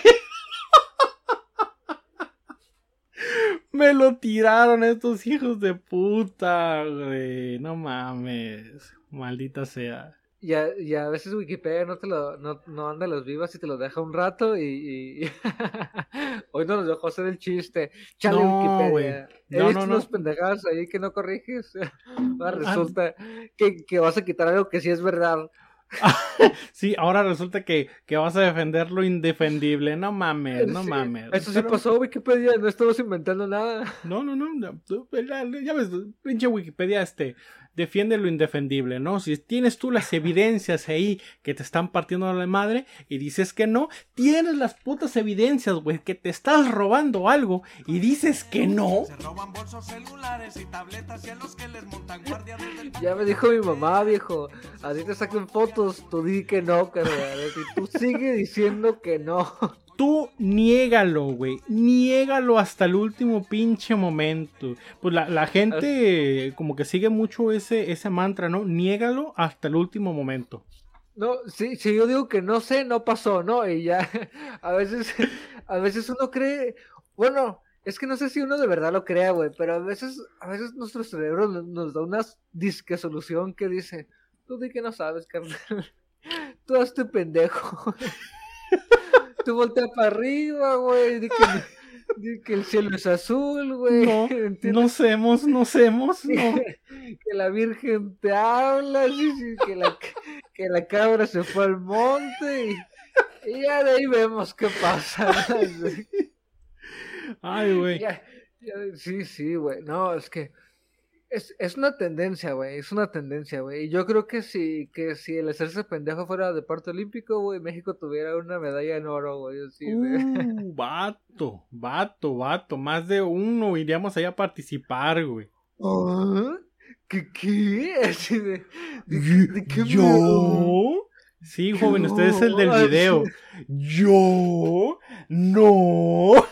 Me lo tiraron estos hijos de puta, güey. No mames. Maldita sea. Y a, y a veces Wikipedia no te lo no, no anda a las vivas y te lo deja un rato y, y... hoy no nos dejó hacer el chiste. Chale, No, Wikipedia. güey. He No, visto no, no. unos pendejadas ahí que no corriges. Ahora resulta que, que vas a quitar algo que sí es verdad. Sí, ahora resulta que, que vas a defender lo indefendible. No mames, no Sí, mames. Eso sí Pero- pasó, Wikipedia, no estamos inventando nada. No, no, no. no, tú- Ya ya ves, pinche Wikipedia, este, defiende lo indefendible, ¿no? Si tienes tú las evidencias ahí que te están partiendo a la madre y dices que no, tienes las putas evidencias, güey, que te estás robando algo y dices que no. Se roban bolsos, celulares y tabletas y a los que les montan guardia desde el Ya me dijo mi mamá, viejo, así te saquen fotos, tú di que no, carnal. Y tú sigue diciendo que no. Tú niégalo, güey. Niégalo hasta el último pinche momento. Pues la, la gente eh, como que sigue mucho ese, ese mantra, ¿no? Niégalo hasta el último momento. No, si, si yo digo que no sé, no pasó, ¿no? Y ya, a veces, a veces uno cree, bueno, es que no sé si uno de verdad lo crea, güey, pero a veces, a veces nuestro cerebro nos, nos da una disque solución que dice, tú di que no sabes, carnal, tú hazte pendejo, tú voltea para arriba, güey, di que, di que el cielo es azul, güey, No, ¿entiendes? no semos, no semos, no. Que la virgen te habla, sí, sí, que la, que la cabra se fue al monte y, y ya de ahí vemos qué pasa. Ay, güey. Ya- ya- sí, sí, güey, no, es que es, es una tendencia, güey, es una tendencia, güey, y yo creo que si, que si el hacerse pendejo fuera deporte olímpico, güey, México tuviera una medalla en oro, güey, así de... Uh, vato, vato, vato. Más de uno iríamos allá a participar, güey. ¿Ah? ¿Qué, qué? Así de... ¿De, de qué me- ¿Yo? Sí, joven, usted es el del Yo, video. ¿Yo? ¡No!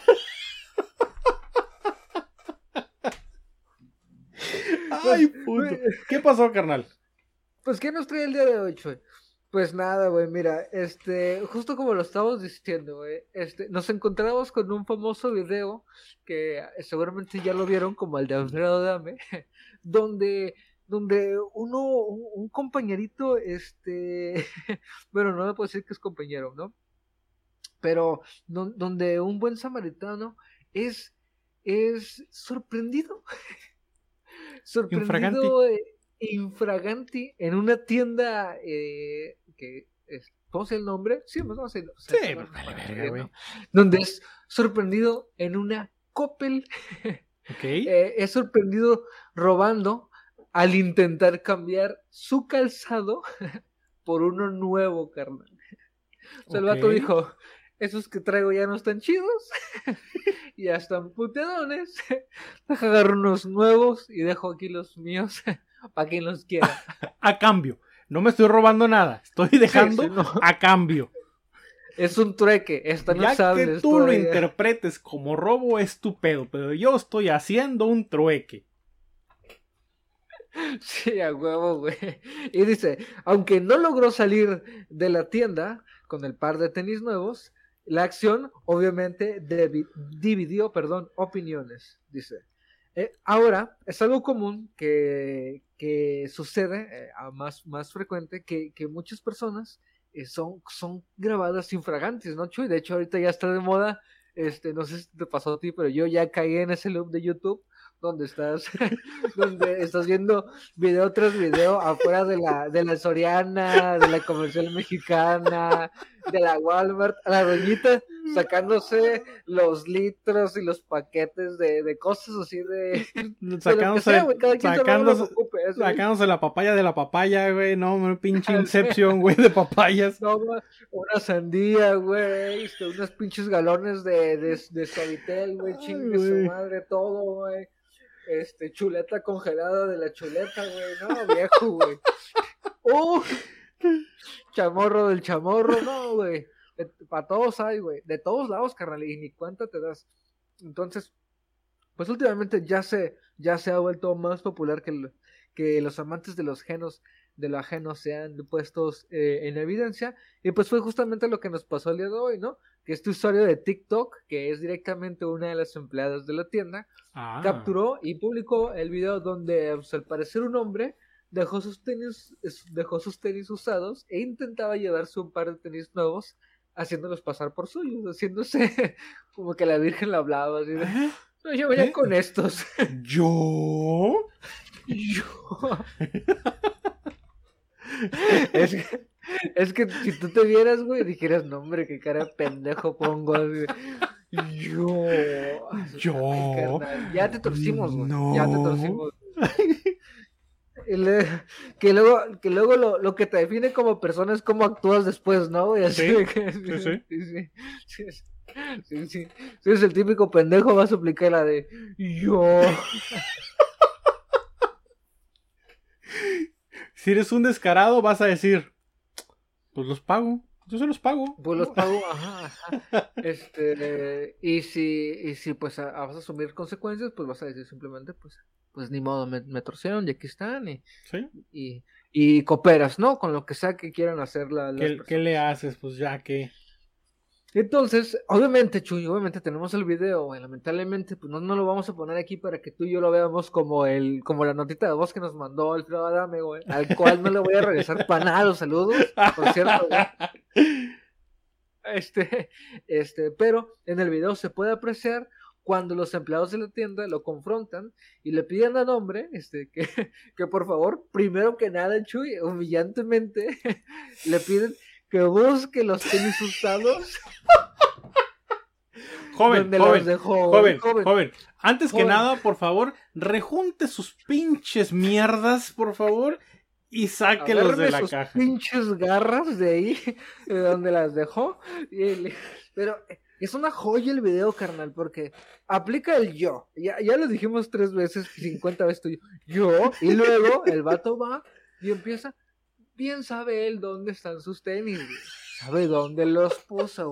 ¡Ay, puto! ¿Qué pasó, carnal? Pues, ¿qué nos trae el día de hoy, Chuy? Pues nada, güey, mira, este, justo como lo estábamos diciendo, güey, este, nos encontramos con un famoso video que seguramente ya lo vieron, como el de Alfredo Adame, donde, donde uno, un, un compañerito, este, bueno, no le puedo decir que es compañero, ¿no? Pero don, donde un buen samaritano es, es sorprendido, sorprendido, eh, infraganti en una tienda eh, que es, ¿cómo se llama el nombre? Sí, pues vamos a decirlo. Sí, pues vale, verga, güey. Donde es sorprendido en una Coppel. Ok. Eh, es sorprendido robando al intentar cambiar su calzado por uno nuevo, carnal. O sea, el vato Ok. dijo, esos que traigo ya no están chidos, ya están puteadones, deja agarrar unos nuevos y dejo aquí los míos para quien los quiera. A cambio. No me estoy robando nada. Estoy dejando Sí, sí, no. a cambio. Es un trueque, están Ya que usables tú lo todavía. interpretes como robo es tu pedo, pero yo estoy haciendo un trueque. Sí, a huevo, güey. Y dice, aunque no logró salir de la tienda con el par de tenis nuevos, la acción obviamente devi- dividió, perdón, opiniones, dice. Eh, ahora, es algo común que, que sucede, eh, a más, más frecuente, que, que muchas personas eh, son, son grabadas infragantes, ¿no, Chuy? De hecho, ahorita ya está de moda, este, no sé si te pasó a ti, pero yo ya caí en ese loop de YouTube, donde estás, donde estás viendo video tras video afuera de la, de la Soriana, de la Comercial Mexicana, de la Walmart, a la doñita sacándose los litros y los paquetes de, de cosas así de... Sacándose, sea, güey, cada quien se roba lo que sacándose, ocupe, así. sacándose la papaya de la papaya, güey. No, un pinche Inception, güey, de papayas. No, ma, una sandía, güey, este, unos pinches galones de, de, de Suavitel, güey, chingue su güey. madre, todo, güey. Este, chuleta congelada de la chuleta, güey, no, viejo, güey. Uh, chamorro del chamorro, no, güey. Para todos hay, güey. De todos lados, carnal, y ni cuenta te das. Entonces, pues últimamente ya se, ya se ha vuelto más popular que, el- que los amantes de los genos, de lo ajeno sean puestos eh, en evidencia. Y pues fue justamente lo que nos pasó el día de hoy, ¿no? Que este usuario de TikTok, que es directamente una de las empleadas de la tienda, Ah. capturó y publicó el video donde, pues, al parecer, un hombre dejó sus tenis, es- dejó sus tenis usados e intentaba llevarse un par de tenis nuevos, haciéndolos pasar por suyos, haciéndose como que la Virgen le hablaba, así de, ¿Eh? no, yo venía ¿Qué? con estos. ¿Yo? Yo. Es que, es que si tú te vieras, güey, dijeras, no, hombre, qué cara de pendejo pongo. Así, yo. Yo. Ay, carnal, ya te torcimos, güey. No. Ya te torcimos. Y le- que luego, que luego lo, lo que te define como persona es cómo actúas después, ¿no? güey? Así Sí, de que- sí, sí. sí, sí, sí, sí, sí, sí. Si eres el típico pendejo, vas a aplicar la de yo. Si eres un descarado, vas a decir, pues los pago. Yo se los pago. Pues los pago, ajá, ajá. Este, y si, y si pues a- vas a asumir consecuencias, pues vas a decir simplemente, pues, pues ni modo, me, me torcieron y aquí están, y, ¿Sí? y, y cooperas, ¿no? Con lo que sea que quieran hacer la, las ¿Qué, personas. qué le haces? Pues ya que... Entonces, obviamente, Chuy, obviamente tenemos el video, güey, lamentablemente, pues no, no lo vamos a poner aquí para que tú y yo lo veamos como el, como la notita de voz que nos mandó Alfredo Adame, güey, al cual no le voy a regresar para nada los saludos, por cierto, güey. Este, este, pero en el video se puede apreciar cuando los empleados de la tienda lo confrontan y le piden al hombre, este, que, que por favor, primero que nada, Chuy, humillantemente, le piden que busque los tenis usados. Joven, donde joven, los dejó, joven, joven. joven. Antes que Joven. nada, por favor, rejunte sus pinches mierdas, por favor, y sáquelos Agárreme de la sus caja. pinches garras de ahí, de donde las dejó. Y él- pero es una joya el video, carnal, porque aplica el yo. Ya, ya lo dijimos tres veces, cincuenta veces tú y yo. Yo, y luego el vato va y empieza. Bien sabe él dónde están sus tenis, güey. Sabe dónde los puso, güey.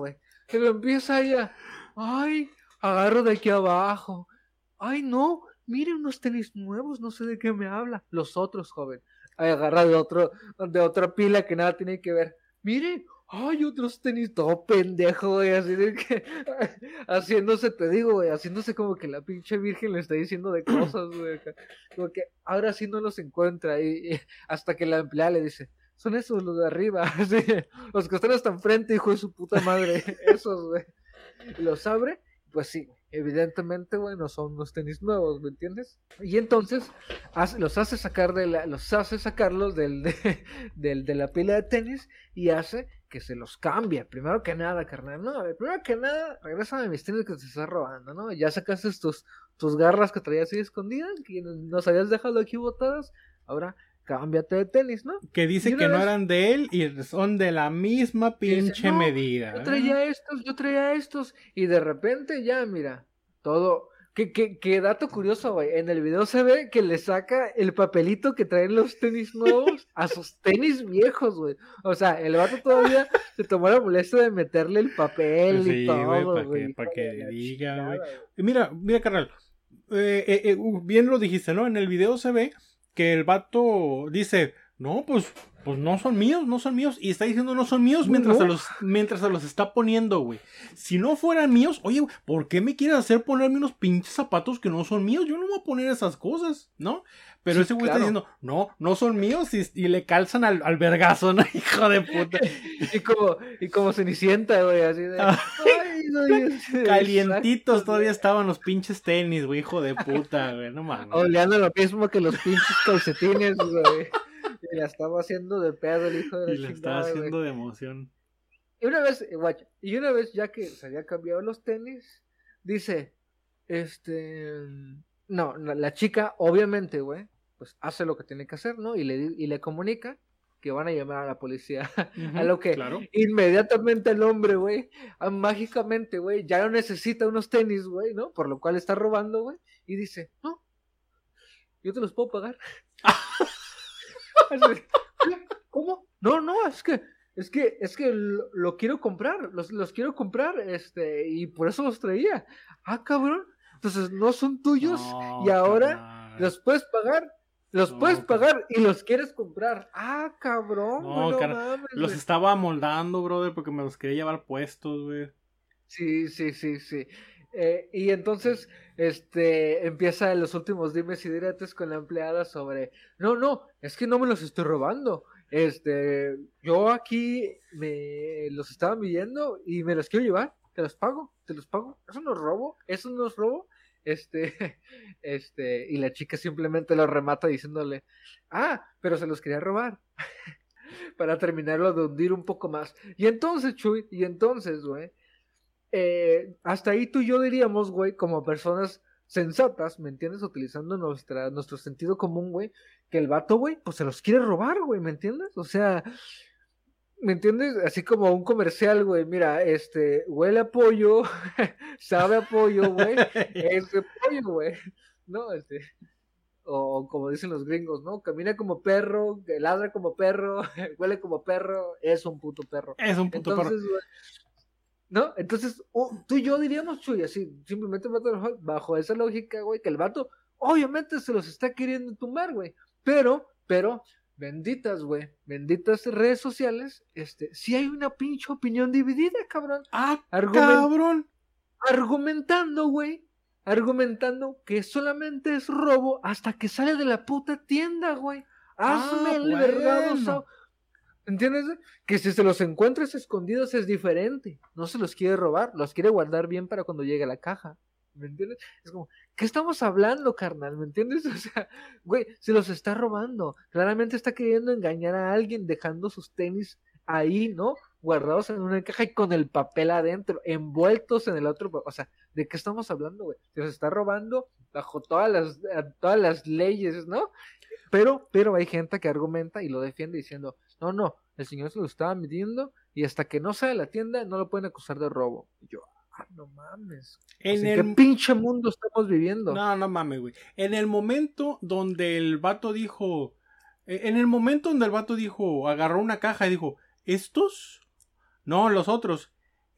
que lo empieza ella. Ay, agarro de aquí abajo. Ay, no, mire unos tenis nuevos, no sé de qué me habla. Los otros, joven. Ay, agarra de otro, de otra pila que nada tiene que ver. Mire, ay, otros tenis, todo pendejo, güey, así de que, haciéndose, te digo, güey, haciéndose como que la pinche virgen le está diciendo de cosas, güey, como que ahora sí no los encuentra, y, y hasta que la empleada le dice, son esos los de arriba, así, los que están hasta enfrente, hijo de su puta madre, esos, güey, y los abre, pues sí, evidentemente, güey, no son unos tenis nuevos, ¿me entiendes? Y entonces hace, los hace sacar de la, los hace sacarlos del, de, del, de la pila de tenis y hace que se los cambia. Primero que nada, carnal, no, a ver, primero que nada, regrésame mis tenis que te estás robando, ¿no? Ya sacaste tus, tus garras que traías ahí escondidas, que nos habías dejado aquí botadas, ahora cámbiate de tenis, ¿no? Que dice que vez... no eran de él y son de la misma pinche dice, no, medida. Yo traía ¿eh? estos, yo traía estos, y de repente ya, mira, todo... Que, que, que dato curioso, güey, en el video se ve que le saca el papelito que traen los tenis nuevos a sus tenis viejos, güey. O sea, el vato todavía se tomó la molestia de meterle el papel sí, y todo, güey. Para que, que diga, güey. Mira, mira, carnal, eh, eh, eh, bien lo dijiste, ¿no? En el video se ve que el vato dice, no, pues... Pues no son míos, no son míos. Y está diciendo no son míos mientras, no. se, los, mientras se los está poniendo, güey. Si no fueran míos, oye, ¿por qué me quieres hacer ponerme unos pinches zapatos que no son míos? Yo no voy a poner esas cosas, ¿no? Pero sí, ese güey claro. está diciendo, no, no son míos. Y, y le calzan al, al vergazo, ¿no? Hijo de puta. y como, y como Cenicienta, güey, así de... Ay, no, calientitos exacto, todavía estaban los pinches tenis, güey, hijo de puta, güey, no mames. Oleando lo mismo que los pinches calcetines, güey. Y la estaba haciendo de pedo el hijo de la y chingada, la estaba haciendo güey. de emoción. Y una vez, guacha, y una vez ya que se había cambiado los tenis, dice, este, no, la chica, obviamente, güey, pues hace lo que tiene que hacer, ¿no? Y le, y le comunica que van a llamar a la policía. Uh-huh, a lo que claro. inmediatamente el hombre, güey, mágicamente, güey, ya no necesita unos tenis, güey, ¿no? Por lo cual está robando, güey, y dice, no, yo te los puedo pagar. ¿Cómo? No, no, es que es que es que lo, lo quiero comprar, los, los quiero comprar, este, y por eso los traía. Ah, cabrón. Entonces no son tuyos no, y ahora cabrón. los puedes pagar, los no, puedes pagar y los quieres comprar. Ah, cabrón. No, no cara, mames, los güey. estaba moldando, brother, porque me los quería llevar puestos, güey. Sí, sí, sí, sí. Eh, y entonces, este, empieza en los últimos dimes y diretes con la empleada sobre, no, no, es que no me los estoy robando, este, yo aquí me los estaba midiendo y me los quiero llevar, te los pago, te los pago, eso no es robo, eso no es robo, este, este, y la chica simplemente lo remata diciéndole, ah, pero se los quería robar, para terminarlo de hundir un poco más, y entonces, Chuy, y entonces, güey, Eh, hasta ahí tú y yo diríamos, güey, como personas sensatas, ¿me entiendes? Utilizando nuestra, nuestro sentido común, güey, que el vato, güey, pues se los quiere robar, güey, ¿me entiendes? O sea, ¿me entiendes? Así como un comercial, güey, mira, este, huele a pollo, sabe a pollo, güey, es de pollo, güey, ¿no? Este, o como dicen los gringos, ¿no? Camina como perro, ladra como perro, huele como perro, es un puto perro. Es un puto Entonces, perro. Güey, ¿no? Entonces, uh, tú y yo diríamos, Chuy, así, simplemente bajo, bajo esa lógica, güey, que el vato, obviamente se los está queriendo tumbar, güey, pero, pero, benditas, güey, benditas redes sociales, este, sí hay una pinche opinión dividida, cabrón. Ah, Argument- cabrón. Argumentando, güey, argumentando que solamente es robo hasta que sale de la puta tienda, güey. Hazme ah, el bueno. verdadero so- ¿Entiendes? Que si se los encuentras escondidos es diferente. No se los quiere robar, los quiere guardar bien para cuando llegue a la caja. ¿Me entiendes? Es como, ¿qué estamos hablando, carnal? ¿Me entiendes? O sea, güey, se los está robando. Claramente está queriendo engañar a alguien dejando sus tenis ahí, ¿no? Guardados en una caja y con el papel adentro, envueltos en el otro. O sea, ¿de qué estamos hablando, güey? Se los está robando bajo todas las, todas las leyes, ¿no? Pero, pero hay gente que argumenta y lo defiende diciendo, no, no, el señor se lo estaba midiendo y hasta que no sale de la tienda no lo pueden acusar de robo. Y yo, ah, no mames. En Así, el... ¿qué pinche mundo estamos viviendo? No, no mames, güey. En el momento donde el vato dijo, en el momento donde el vato dijo, agarró una caja y dijo, ¿estos? No, los otros.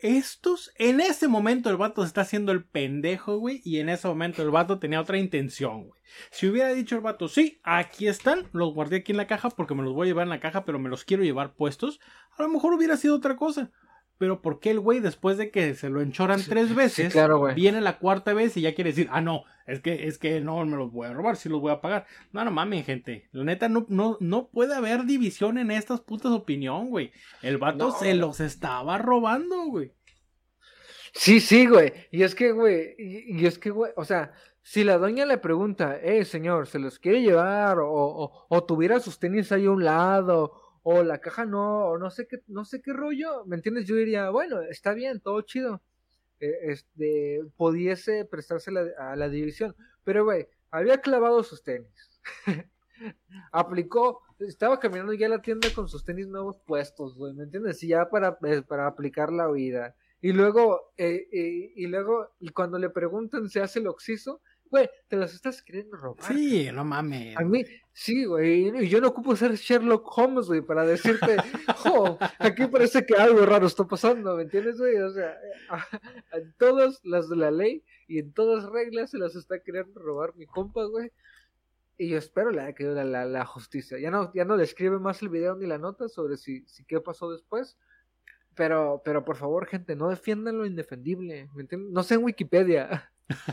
estos, en ese momento el vato se está haciendo el pendejo, güey, y en ese momento el vato tenía otra intención, güey. Si hubiera dicho el vato, sí, aquí están, los guardé aquí en la caja porque me los voy a llevar en la caja, pero me los quiero llevar puestos, a lo mejor hubiera sido otra cosa. Pero ¿por qué el güey, después de que se lo enchoran sí, tres veces, sí, claro, viene la cuarta vez y ya quiere decir, ah, no, es que, es que no me los voy a robar, sí los voy a pagar? No, no mames, gente. La neta, no, no, no puede haber división en estas putas opinión, güey. El vato no. se los estaba robando, güey. Sí, sí, güey. Y es que, güey, y, y es que, güey, o sea, si la doña le pregunta, eh, señor, ¿se los quiere llevar? O, o, o tuviera sus tenis ahí a un lado, o la caja no, o no sé qué, no sé qué rollo, ¿me entiendes? Yo diría, bueno, está bien, todo chido. Eh, este, pudiese prestarse la, a la división. Pero, güey, había clavado sus tenis. Aplicó, estaba caminando ya a la tienda con sus tenis nuevos puestos, güey, ¿me entiendes? Y ya para, eh, para aplicar la huida. Y luego, eh, eh, y luego, y cuando le preguntan si hace el oxiso, güey, te las estás queriendo robar. Sí, no mames. A mí, sí, güey, y yo no ocupo ser Sherlock Holmes, güey, para decirte, oh, aquí parece que algo raro está pasando, ¿me entiendes, güey? O sea, a, a todas las de la ley y en todas reglas se las está queriendo robar mi compa, güey. Y yo espero la que la, la, la justicia. Ya no, ya no describe más el video ni la nota sobre si, si qué pasó después. Pero, pero por favor, gente, no defiendan lo indefendible, ¿me entiendes? No sé en Wikipedia.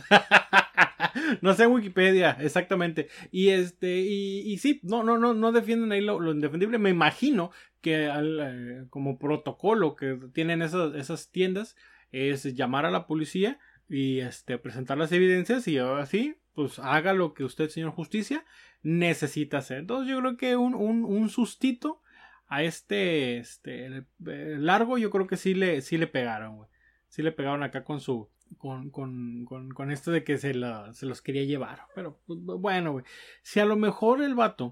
No sé en Wikipedia, exactamente. Y este, y, y sí, no, no, no, no defienden ahí lo, lo indefendible. Me imagino que al, eh, como protocolo que tienen esas, esas tiendas es llamar a la policía y este presentar las evidencias y ahora sí, pues haga lo que usted, señor Justicia, necesita hacer. Entonces yo creo que un, un, un sustito a este, este largo, yo creo que sí le, sí le pegaron, güey. Sí le pegaron acá con su, con, con, con, con esto de que se, la, se los quería llevar. Pero, pues, bueno, güey. Si a lo mejor el vato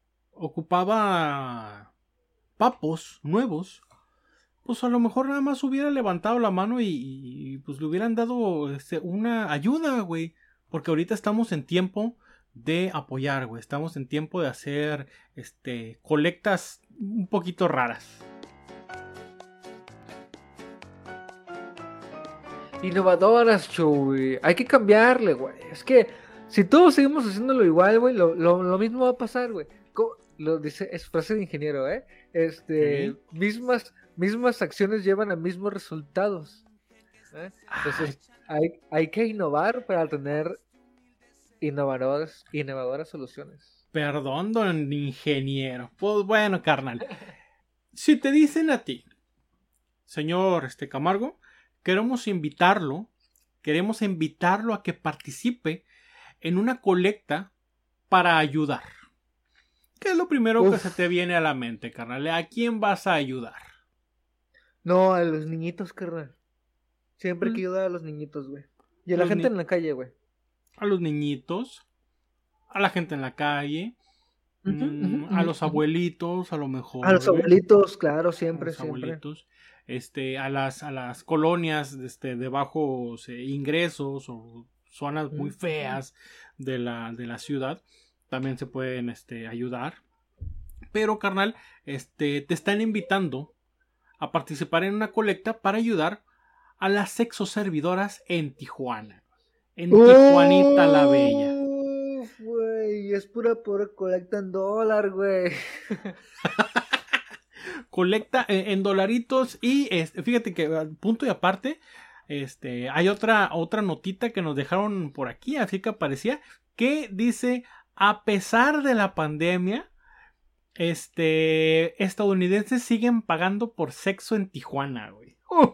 ocupaba papos nuevos, pues a lo mejor nada más hubiera levantado la mano y, y pues le hubieran dado este, una ayuda, güey. Porque ahorita estamos en tiempo de apoyar, güey. Estamos en tiempo de hacer este colectas un poquito raras. Innovadoras, güey. Hay que cambiarle, güey. Es que si todos seguimos haciéndolo igual, güey, lo, lo, lo mismo va a pasar, güey. Lo dice, es frase de ingeniero, ¿eh? Este, ¿sí? mismas, mismas acciones llevan a mismos resultados. ¿eh? Entonces, hay, hay que innovar para tener innovadoras, innovadoras soluciones. Perdón, don ingeniero. Pues bueno, carnal. Si te dicen a ti, señor este Camargo, queremos invitarlo, queremos invitarlo a que participe en una colecta para ayudar. ¿Qué es lo primero Uf. que se te viene a la mente, carnal? ¿A quién vas a ayudar? No, a los niñitos, carnal. Siempre hay que ayudar a los niñitos, güey. Y a la gente ni- en la calle, güey. A los niñitos, a la gente en la calle, uh-huh, mmm, uh-huh, a los uh-huh. abuelitos, a lo mejor. A los ¿ves? abuelitos, claro, siempre, a los siempre. Abuelitos, este, a las, a las colonias este, de bajos eh, ingresos o zonas muy feas de la, de la ciudad, también se pueden este, ayudar. Pero, carnal, este, te están invitando a participar en una colecta para ayudar a las sexoservidoras en Tijuana. En uh, Tijuanita la Bella. Güey, es pura por colecta en dólar, güey. Colecta en, en dolaritos y este, fíjate que punto y aparte, este, hay otra otra notita que nos dejaron por aquí, así que aparecía que dice, a pesar de la pandemia, este, estadounidenses siguen pagando por sexo en Tijuana, güey.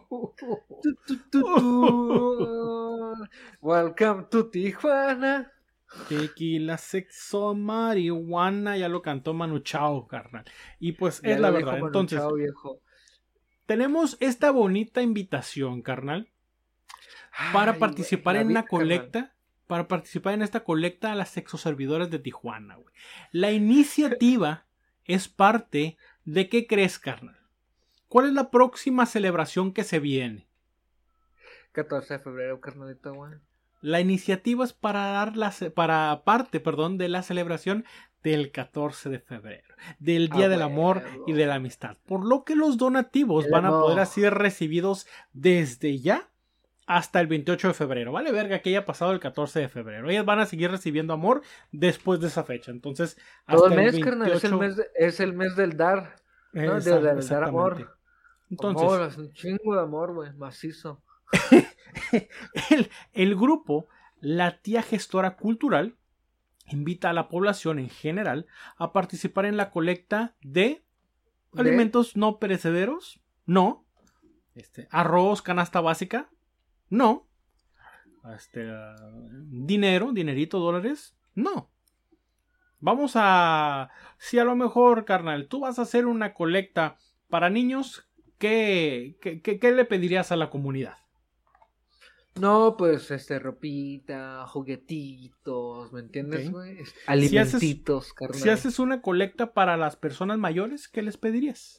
Welcome to Tijuana. Tequila, sexo, marihuana, ya lo cantó Manu Chao, carnal. Y pues ya es la verdad. Entonces, Chao, viejo. Tenemos esta bonita invitación, carnal, para Ay, participar en una colecta, carnal. para participar en esta colecta a las sexoservidoras de Tijuana, güey. La iniciativa es parte de ¿qué crees, carnal? ¿Cuál es la próxima celebración que se viene? catorce de febrero, carnalito, güey. La iniciativa es para dar la, para parte, perdón, de la celebración del catorce de febrero, del Día Ah, del Amor huevo. y de la Amistad, por lo que los donativos El van a amor. poder así ser recibidos desde ya hasta el veintiocho de febrero. Vale verga que haya pasado el catorce de febrero. Ellas van a seguir recibiendo amor después de esa fecha. Entonces, hasta Todo el el mes, carnal, es el veintiocho mes, de- es el mes del dar, ¿no? De- Exacto, del dar exactamente. amor. Entonces, Amor, es un chingo de amor, güey, macizo. el, el grupo, la tía gestora cultural, invita a la población en general a participar en la colecta de ¿De? alimentos no perecederos, no. Este, arroz, canasta básica, no. Este, uh, dinero, dinerito, dólares, no. Vamos a... Si a lo mejor, carnal, tú vas a hacer una colecta para niños, ¿qué, qué, qué, qué le pedirías a la comunidad? No, pues, este, ropita, juguetitos, ¿me entiendes, Ok. güey? Este, Si haces- alimentitos, carnal. Si haces una colecta para las personas mayores, ¿qué les pedirías?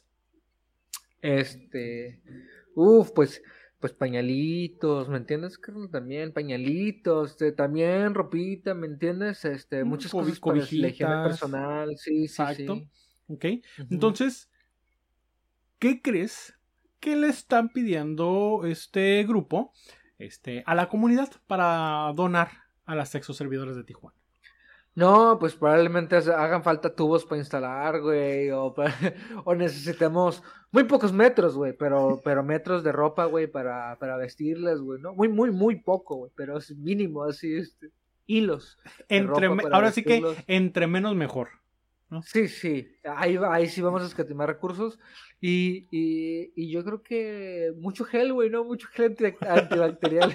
Este, uf, pues, pues pañalitos, ¿me entiendes, carnal? También pañalitos, este, también ropita, ¿me entiendes? Este, Mm, muchas cobi- cosas para la higiene cobijitas. personal, sí, sí, Exacto. sí. ¿Ok? Ujú. Entonces, ¿qué crees que le están pidiendo este grupo este, a la comunidad para donar a las sexoservidoras de Tijuana? No, pues probablemente hace- hagan falta tubos para instalar, güey, o, pa- o necesitamos muy pocos metros, güey, pero, pero metros de ropa, güey, para, para vestirlas, güey, ¿no? Muy, muy, muy poco, güey, pero es mínimo, así, este, hilos. de Entre ropa me- para ahora sí que vestirlos. entre menos mejor. Sí, sí, ahí, va- ahí sí vamos a escatimar recursos y, y, y yo creo que mucho gel, güey, ¿no? Mucho gel anti- antibacterial.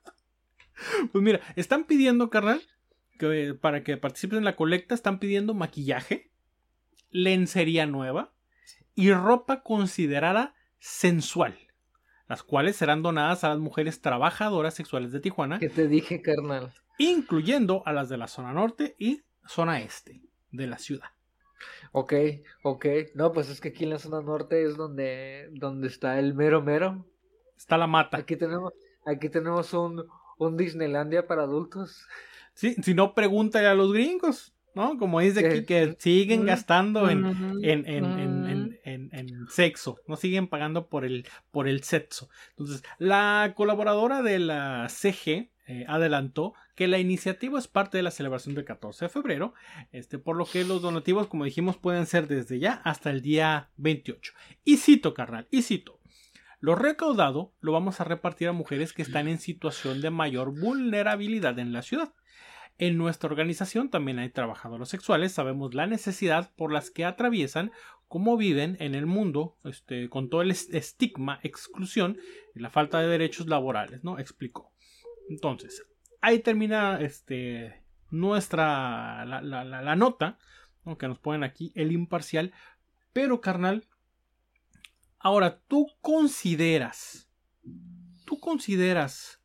Pues mira, están pidiendo, carnal, que para que participen en la colecta, están pidiendo maquillaje, lencería nueva y ropa considerada sensual, las cuales serán donadas a las mujeres trabajadoras sexuales de Tijuana, ¿Qué te dije, carnal? incluyendo a las de la zona norte y zona este de la ciudad. Ok, ok. No, pues es que aquí en la zona norte es donde, donde está el mero mero. Está la mata. Aquí tenemos, aquí tenemos un, un Disneylandia para adultos. Sí, si no, pregúntale a los gringos, ¿no? Como dice aquí, que siguen Mm, gastando en, mm, en, en, en, mm. en, en- en sexo, no siguen pagando por el, por el sexo. Entonces, la colaboradora de la C G eh, adelantó que la iniciativa es parte de la celebración del catorce de febrero, este, por lo que los donativos, como dijimos, pueden ser desde ya hasta el día veintiocho. Y cito, carnal, y cito. Lo recaudado lo vamos a repartir a mujeres que están en situación de mayor vulnerabilidad en la ciudad. En nuestra organización también hay trabajadoras sexuales, sabemos la necesidad por las que atraviesan, cómo viven en el mundo, este, con todo el estigma, exclusión y la falta de derechos laborales, ¿no? Explicó. Entonces, ahí termina este, nuestra, la, la, la, la nota, ¿no? Que nos ponen aquí, el imparcial. Pero, carnal, ahora, tú consideras, tú consideras...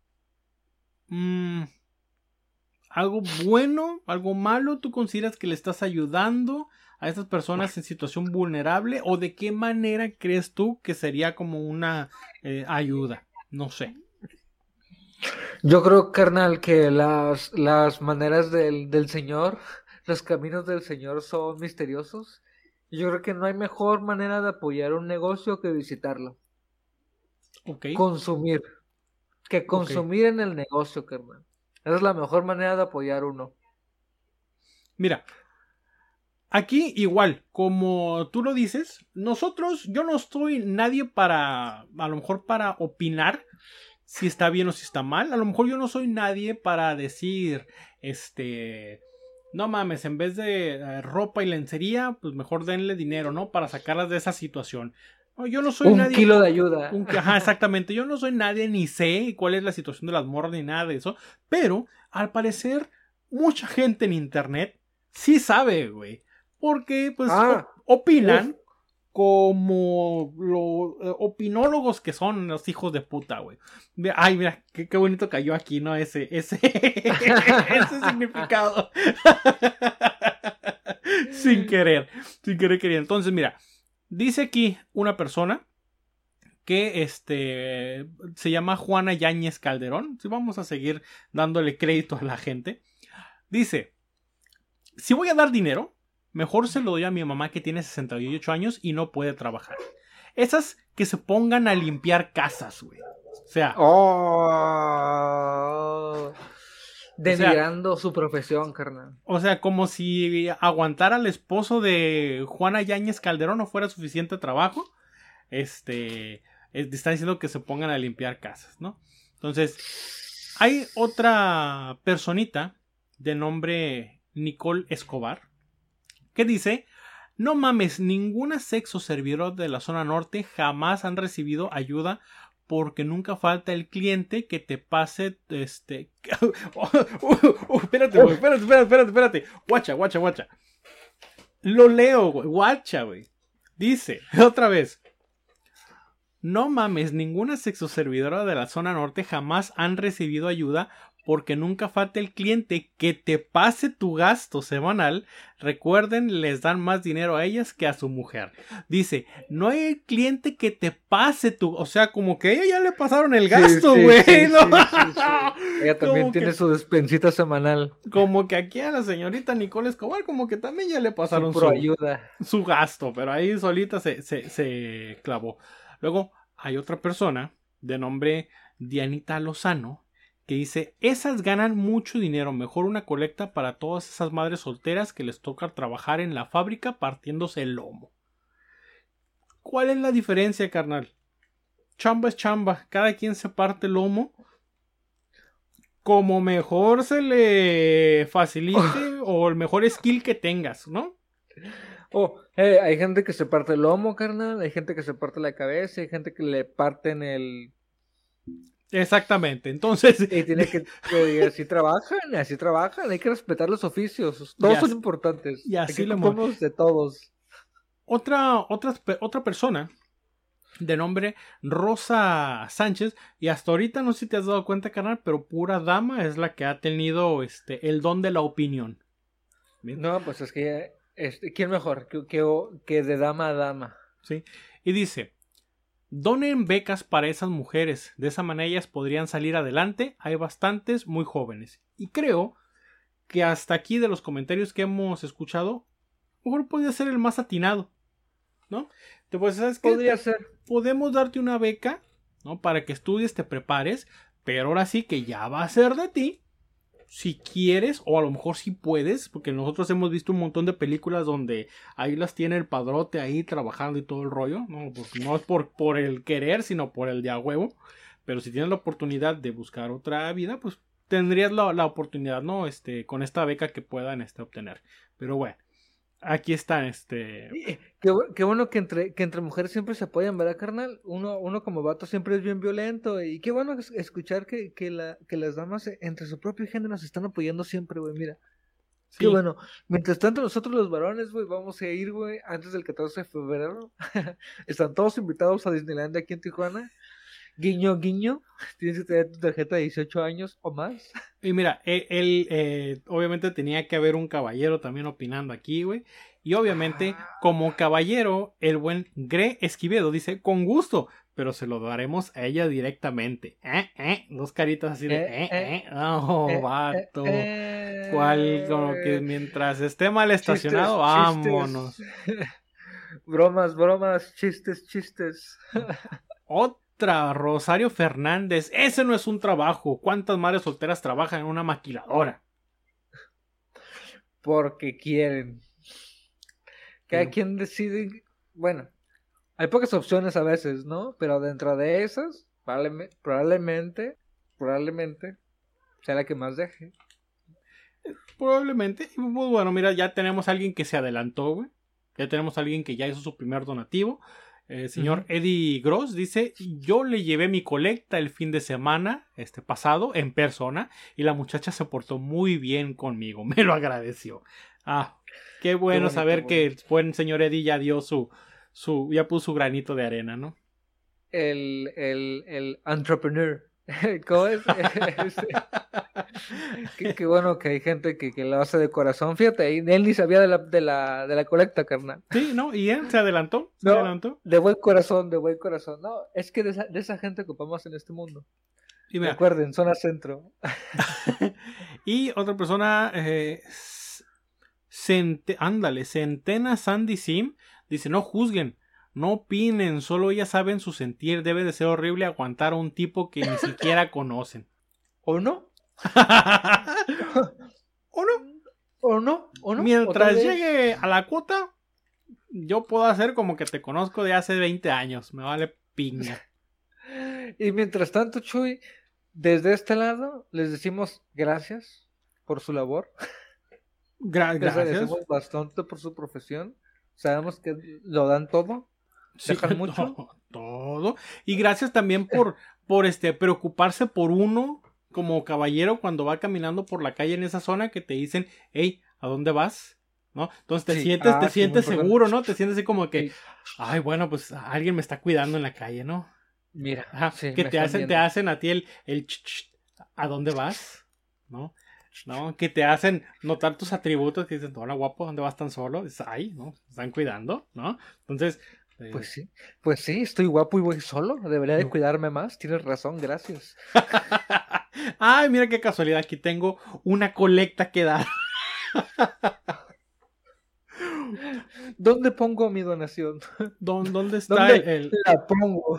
Mmm, algo bueno, algo malo, ¿tú consideras que le estás ayudando a estas personas en situación vulnerable? ¿O de qué manera crees tú que sería como una eh, ayuda? No sé. Yo creo, carnal, que las, las maneras del, del Señor, los caminos del Señor son misteriosos. Y yo creo que no hay mejor manera de apoyar un negocio que visitarlo. Ok. Consumir. Que consumir en el negocio, carnal. Esa es la mejor manera de apoyar uno. Mira, aquí igual, como tú lo dices, nosotros, yo no estoy nadie para, a lo mejor para opinar si está bien o si está mal. A lo mejor yo no soy nadie para decir, este, no mames, en vez de eh, ropa y lencería, pues mejor denle dinero, ¿no? Para sacarlas de esa situación. No, yo no soy Un nadie. kilo de ayuda. Un, ajá, exactamente. Yo no soy nadie, ni sé cuál es la situación de las morras, ni nada de eso. Pero, al parecer, mucha gente en internet sí sabe, güey. Porque, pues, Ah, op- opinan uf. como los eh, opinólogos que son los hijos de puta, güey. Ay, mira, qué, qué bonito cayó aquí, ¿no? Ese, ese, ese significado. Sin querer, sin querer querer. Entonces, mira. Dice aquí una persona que este, se llama Juana Yáñez Calderón. Sí, vamos a seguir dándole crédito a la gente. Dice, si voy a dar dinero, mejor se lo doy a mi mamá que tiene sesenta y ocho años y no puede trabajar. Esas que se pongan a limpiar casas, güey. O sea... Oh, denigrando o sea, su profesión, carnal. O sea, como si aguantar al esposo de Juana Yáñez Calderón no fuera suficiente trabajo. Este... Está diciendo que se pongan a limpiar casas, ¿no? Entonces, hay otra personita de nombre Nicole Escobar que dice: no mames, ninguna sexo servidora de la zona norte jamás han recibido ayuda porque nunca falta el cliente que te pase este... uh, uh, uh, espérate, güey, espérate, espérate, espérate, espérate. Guacha, guacha, guacha. Lo leo, güey, guacha, güey. Dice, otra vez: no mames, ninguna sexoservidora de la zona norte jamás han recibido ayuda porque nunca falta el cliente que te pase tu gasto semanal. Recuerden, les dan más dinero a ellas que a su mujer. Dice, no hay cliente que te pase tu... O sea, como que a ella ya le pasaron el gasto, güey. Sí, sí, ¿no? sí, sí, sí. Ella también como tiene que, su despensita semanal. Como que aquí a la señorita Nicole Escobar, como que también ya le pasaron su, su, ayuda. su gasto. Pero ahí solita se, se, se clavó. Luego hay otra persona de nombre Dianita Lozano que dice, esas ganan mucho dinero, mejor una colecta para todas esas madres solteras que les toca trabajar en la fábrica partiéndose el lomo. ¿Cuál es la diferencia, carnal? Chamba es chamba, cada quien se parte el lomo como mejor se le facilite o el mejor skill que tengas, ¿no? Oh, hey, hay gente que se parte el lomo, carnal, hay gente que se parte la cabeza, hay gente que le parten el... Exactamente, entonces... Y tiene que, que así trabajan, así trabajan, hay que respetar los oficios, todos son importantes. Y así lo podemos de todos. Otra, otra, otra persona de nombre Rosa Sánchez, y hasta ahorita no sé si te has dado cuenta, carnal, pero pura dama es la que ha tenido este el don de la opinión. ¿Bien? No, pues es que, este, ¿quién mejor que, que, que de dama a dama? Sí, y dice... donen becas para esas mujeres, de esa manera ellas podrían salir adelante, hay bastantes muy jóvenes. Y creo que hasta aquí de los comentarios que hemos escuchado, mejor podría ser el más atinado, ¿no? Pues, ¿sabes qué? Podría ser. Podemos darte una beca, ¿no? Para que estudies, te prepares, pero ahora sí que ya va a ser de ti. Si quieres, o a lo mejor si puedes, porque nosotros hemos visto un montón de películas donde ahí las tiene el padrote ahí trabajando y todo el rollo, no, pues no es por, por el querer, sino por el de a huevo, pero si tienes la oportunidad de buscar otra vida, pues tendrías la, la oportunidad, ¿no? Este, con esta beca que puedan este, obtener. Pero bueno, aquí están, este... Qué, qué bueno que entre, que entre mujeres siempre se apoyan, ¿verdad, carnal? Uno, uno como vato siempre es bien violento, y qué bueno escuchar que, que, la, que las damas entre su propio género se están apoyando siempre, güey, mira. Sí. Qué bueno. Mientras tanto, nosotros los varones, güey, vamos a ir, güey, antes del catorce de febrero. Están todos invitados a Disneyland aquí en Tijuana. Guiño, guiño. Tienes que tener tu tarjeta de dieciocho años o más. Y mira, él, él eh, obviamente tenía que haber un caballero también opinando aquí, güey. Y obviamente, ah. como caballero, el buen Gre Esquivedo dice, con gusto, pero se lo daremos a ella directamente. Eh, eh, dos caritas así de, eh, eh, eh. Oh, eh, vato. Eh, ¿Cuál? Como que mientras esté mal estacionado, chistes, vámonos. Chistes. Bromas, bromas, chistes, chistes. Otra, Rosario Fernández, ese no es un trabajo. ¿Cuántas madres solteras trabajan en una maquiladora? Porque quieren. Cada quien decide, bueno, hay pocas opciones a veces, ¿no? Pero dentro de esas, probablemente, probablemente, probablemente sea la que más deje. Probablemente. Y pues bueno, mira, ya tenemos a alguien que se adelantó, güey. Ya tenemos a alguien que ya hizo su primer donativo. El señor uh-huh. Eddie Gross dice, yo le llevé mi colecta el fin de semana, este pasado, en persona, y la muchacha se portó muy bien conmigo, me lo agradeció. Ah, qué bueno, qué bonito, saber bueno. que el buen señor Eddie ya dio su, su, ya puso su granito de arena, ¿no? El, el, el entrepreneur. ¿Cómo es? qué, qué bueno que hay gente que, que lo hace de corazón. Fíjate, él ni sabía de la, de la, de la colecta, carnal. Sí, ¿no? Y él se adelantó. Se no, adelantó. De buen corazón, de buen corazón. No, es que de esa, de esa gente ocupamos en este mundo. Y mira, recuerden, zona centro. Y otra persona, eh, Cente- ándale, Centena Sandy Sim dice, no juzguen, no opinen, solo ellas saben su sentir, debe de ser horrible aguantar a un tipo que ni siquiera conocen. ¿O no? ¿O no? ¿O no? ¿O no? Mientras ¿O tal vez? llegue a la cuota, yo puedo hacer como que te conozco de hace veinte años, me vale pinga. Y mientras tanto, Chuy, desde este lado les decimos gracias por su labor. Gra- Les gracias. agradecemos bastante por su profesión. Sabemos que lo dan todo. Sí, dejan mucho. no, todo. Y gracias también por, por este, preocuparse por uno como caballero cuando va caminando por la calle en esa zona que te dicen, hey, ¿a dónde vas? ¿No? Entonces te Sí. sientes, Ah, te sí, sientes muy importante. seguro, ¿no? Te sientes así como que, Sí. ay, bueno, pues alguien me está cuidando en la calle, ¿no? Mira, Ajá, sí, que me te están hacen, te viendo. hacen a ti el, el ch, ch, ¿a dónde vas? ¿No? ¿No? Que te hacen notar tus atributos, que dicen, hola guapo, ¿dónde vas tan solo? Dices, ay, ¿no? ¿Me están cuidando? ¿No? Entonces, eh, Pues sí, pues sí, estoy guapo y voy solo. Debería de cuidarme más. Tienes razón, gracias. ay, mira qué casualidad, aquí tengo una colecta que dar. ¿Dónde pongo mi donación? ¿Dó- ¿Dónde está ¿Dónde el, el- la pongo?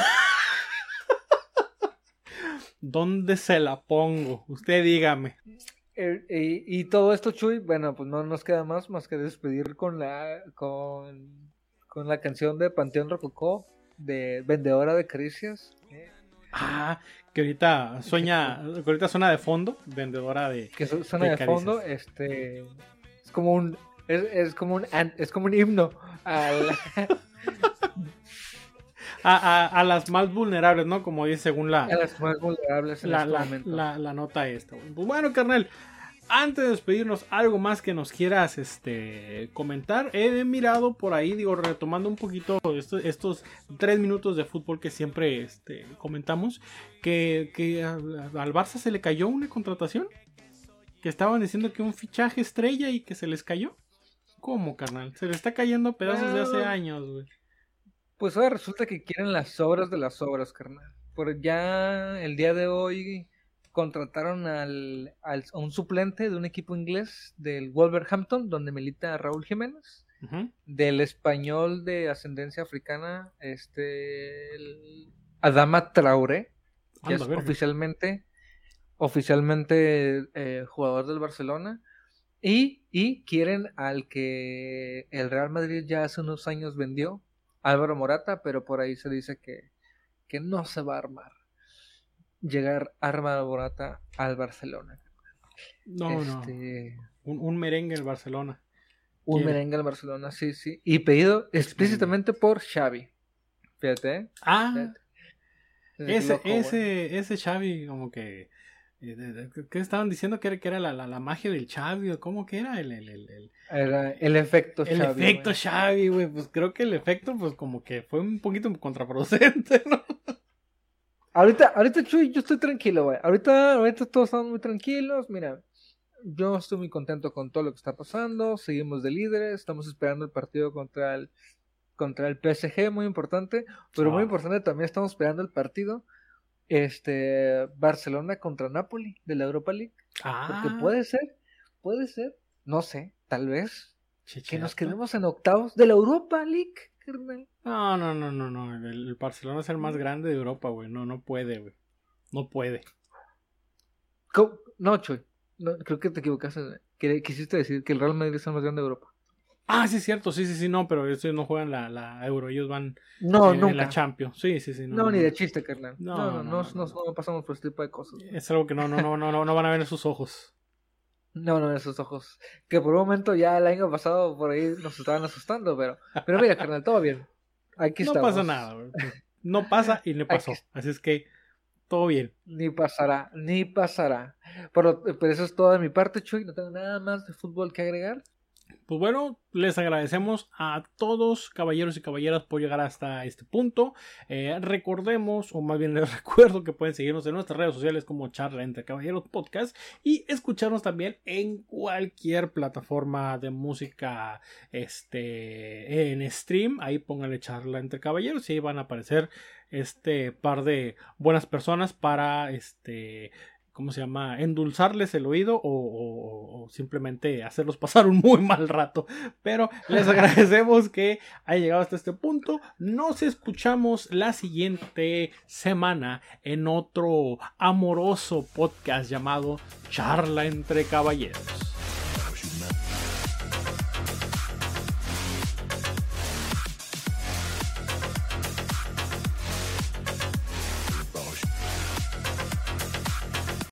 ¿Dónde se la pongo? Usted dígame. Eh, y, y todo esto, Chuy, bueno, pues no nos queda más más que despedir con la con, con la canción de Panteón Rococó de Vendedora de Caricias. eh, Ah, que ahorita sueña, que ahorita suena de fondo, vendedora de... que su- suena De de fondo, caricias. este es como un es, es como un an- es como un himno al, A, a, a las más vulnerables, ¿no? Como dice según la, a las más vulnerables en la, este la, momento. la, la nota esta. güey. Pues bueno, carnal, antes de despedirnos, algo más que nos quieras este, comentar. He mirado por ahí, digo, retomando un poquito estos, estos tres minutos de fútbol que siempre este, comentamos, que, que a- al Barça se le cayó una contratación. Que estaban diciendo que un fichaje estrella y que se les cayó. ¿Cómo, carnal? Se le está cayendo a pedazos de hace Bueno. años, güey. Pues ahora resulta que quieren las obras de las obras, carnal. Por ya el día de hoy contrataron al, al- a un suplente de un equipo inglés del Wolverhampton, donde milita Raúl Jiménez, Ujú. del español de ascendencia africana, este el Adama Traoré, que Anda, es verga. oficialmente, oficialmente eh, jugador del Barcelona. Y, y quieren al que el Real Madrid ya hace unos años vendió, Álvaro Morata, pero por ahí se dice que, que no se va a armar llegar Álvaro Morata al Barcelona. No, no. este, Un, un merengue el Barcelona. Un Quiere. merengue al Barcelona, sí, sí. Y pedido explícitamente por Xavi. Fíjate, ¿eh? Ah, Fíjate. Qué ese, loco, güey. ese, ese Xavi, como que. eh, de- de- ¿Qué estaban diciendo? Que era, que era la, la, la magia del Xavi, o cómo que era el, el, el, el, Era el efecto el Xavi. efecto güey. Xavi, güey. Pues creo que el efecto, pues como que fue un poquito contraproducente, ¿no? Ahorita, ahorita, Chuy, yo estoy tranquilo, güey. Ahorita, ahorita todos estamos muy tranquilos. Mira, yo estoy muy contento con todo lo que está pasando. Seguimos de líderes. Estamos esperando el partido contra el, contra el P S G, muy importante. Pero muy Ah. importante también estamos esperando el partido este Barcelona contra Napoli de la Europa League. Ah, Porque puede ser, puede ser, no sé, tal vez, che, que nos cierto. quedemos en octavos de la Europa League, carnal. No, no, no, no, no. El, el Barcelona es el más grande de Europa, güey. No, no puede, güey. No puede. ¿Cómo? No, Chuy, no, creo que te equivocaste. Que, quisiste decir que el Real Madrid es el más grande de Europa. Ah, sí, es cierto. Sí, sí, sí, no, pero ellos no juegan la, la Euro. Ellos van No, en, en nunca. la Champions. Sí, sí, sí. No, No, no, ni no. de chiste, carnal. No, No, no, no, no, no, no, no. no pasamos por este tipo de cosas. Es algo que no, no, no, no, no, no van a ver en sus ojos. No, no, en esos ojos. Que por un momento ya el año pasado por ahí nos estaban asustando, pero, pero mira, carnal, todo bien. Aquí No estamos. pasa nada, güey. No pasa y no pasó. Aquí- Así es que todo bien. Ni pasará, ni pasará. Pero, pero eso es todo de mi parte, Chuy. No tengo nada más de fútbol que agregar. Pues bueno, les agradecemos a todos, caballeros y caballeras, por llegar hasta este punto. Eh, recordemos, o más bien les recuerdo que pueden seguirnos en nuestras redes sociales como Charla Entre Caballeros Podcast y escucharnos también en cualquier plataforma de música este, en stream. Ahí pónganle Charla Entre Caballeros y ahí van a aparecer este par de buenas personas para este ¿cómo se llama? Endulzarles el oído o, o, o simplemente hacerlos pasar un muy mal rato. Pero les agradecemos que haya llegado hasta este punto. Nos escuchamos la siguiente semana en otro amoroso podcast llamado Charla entre Caballeros.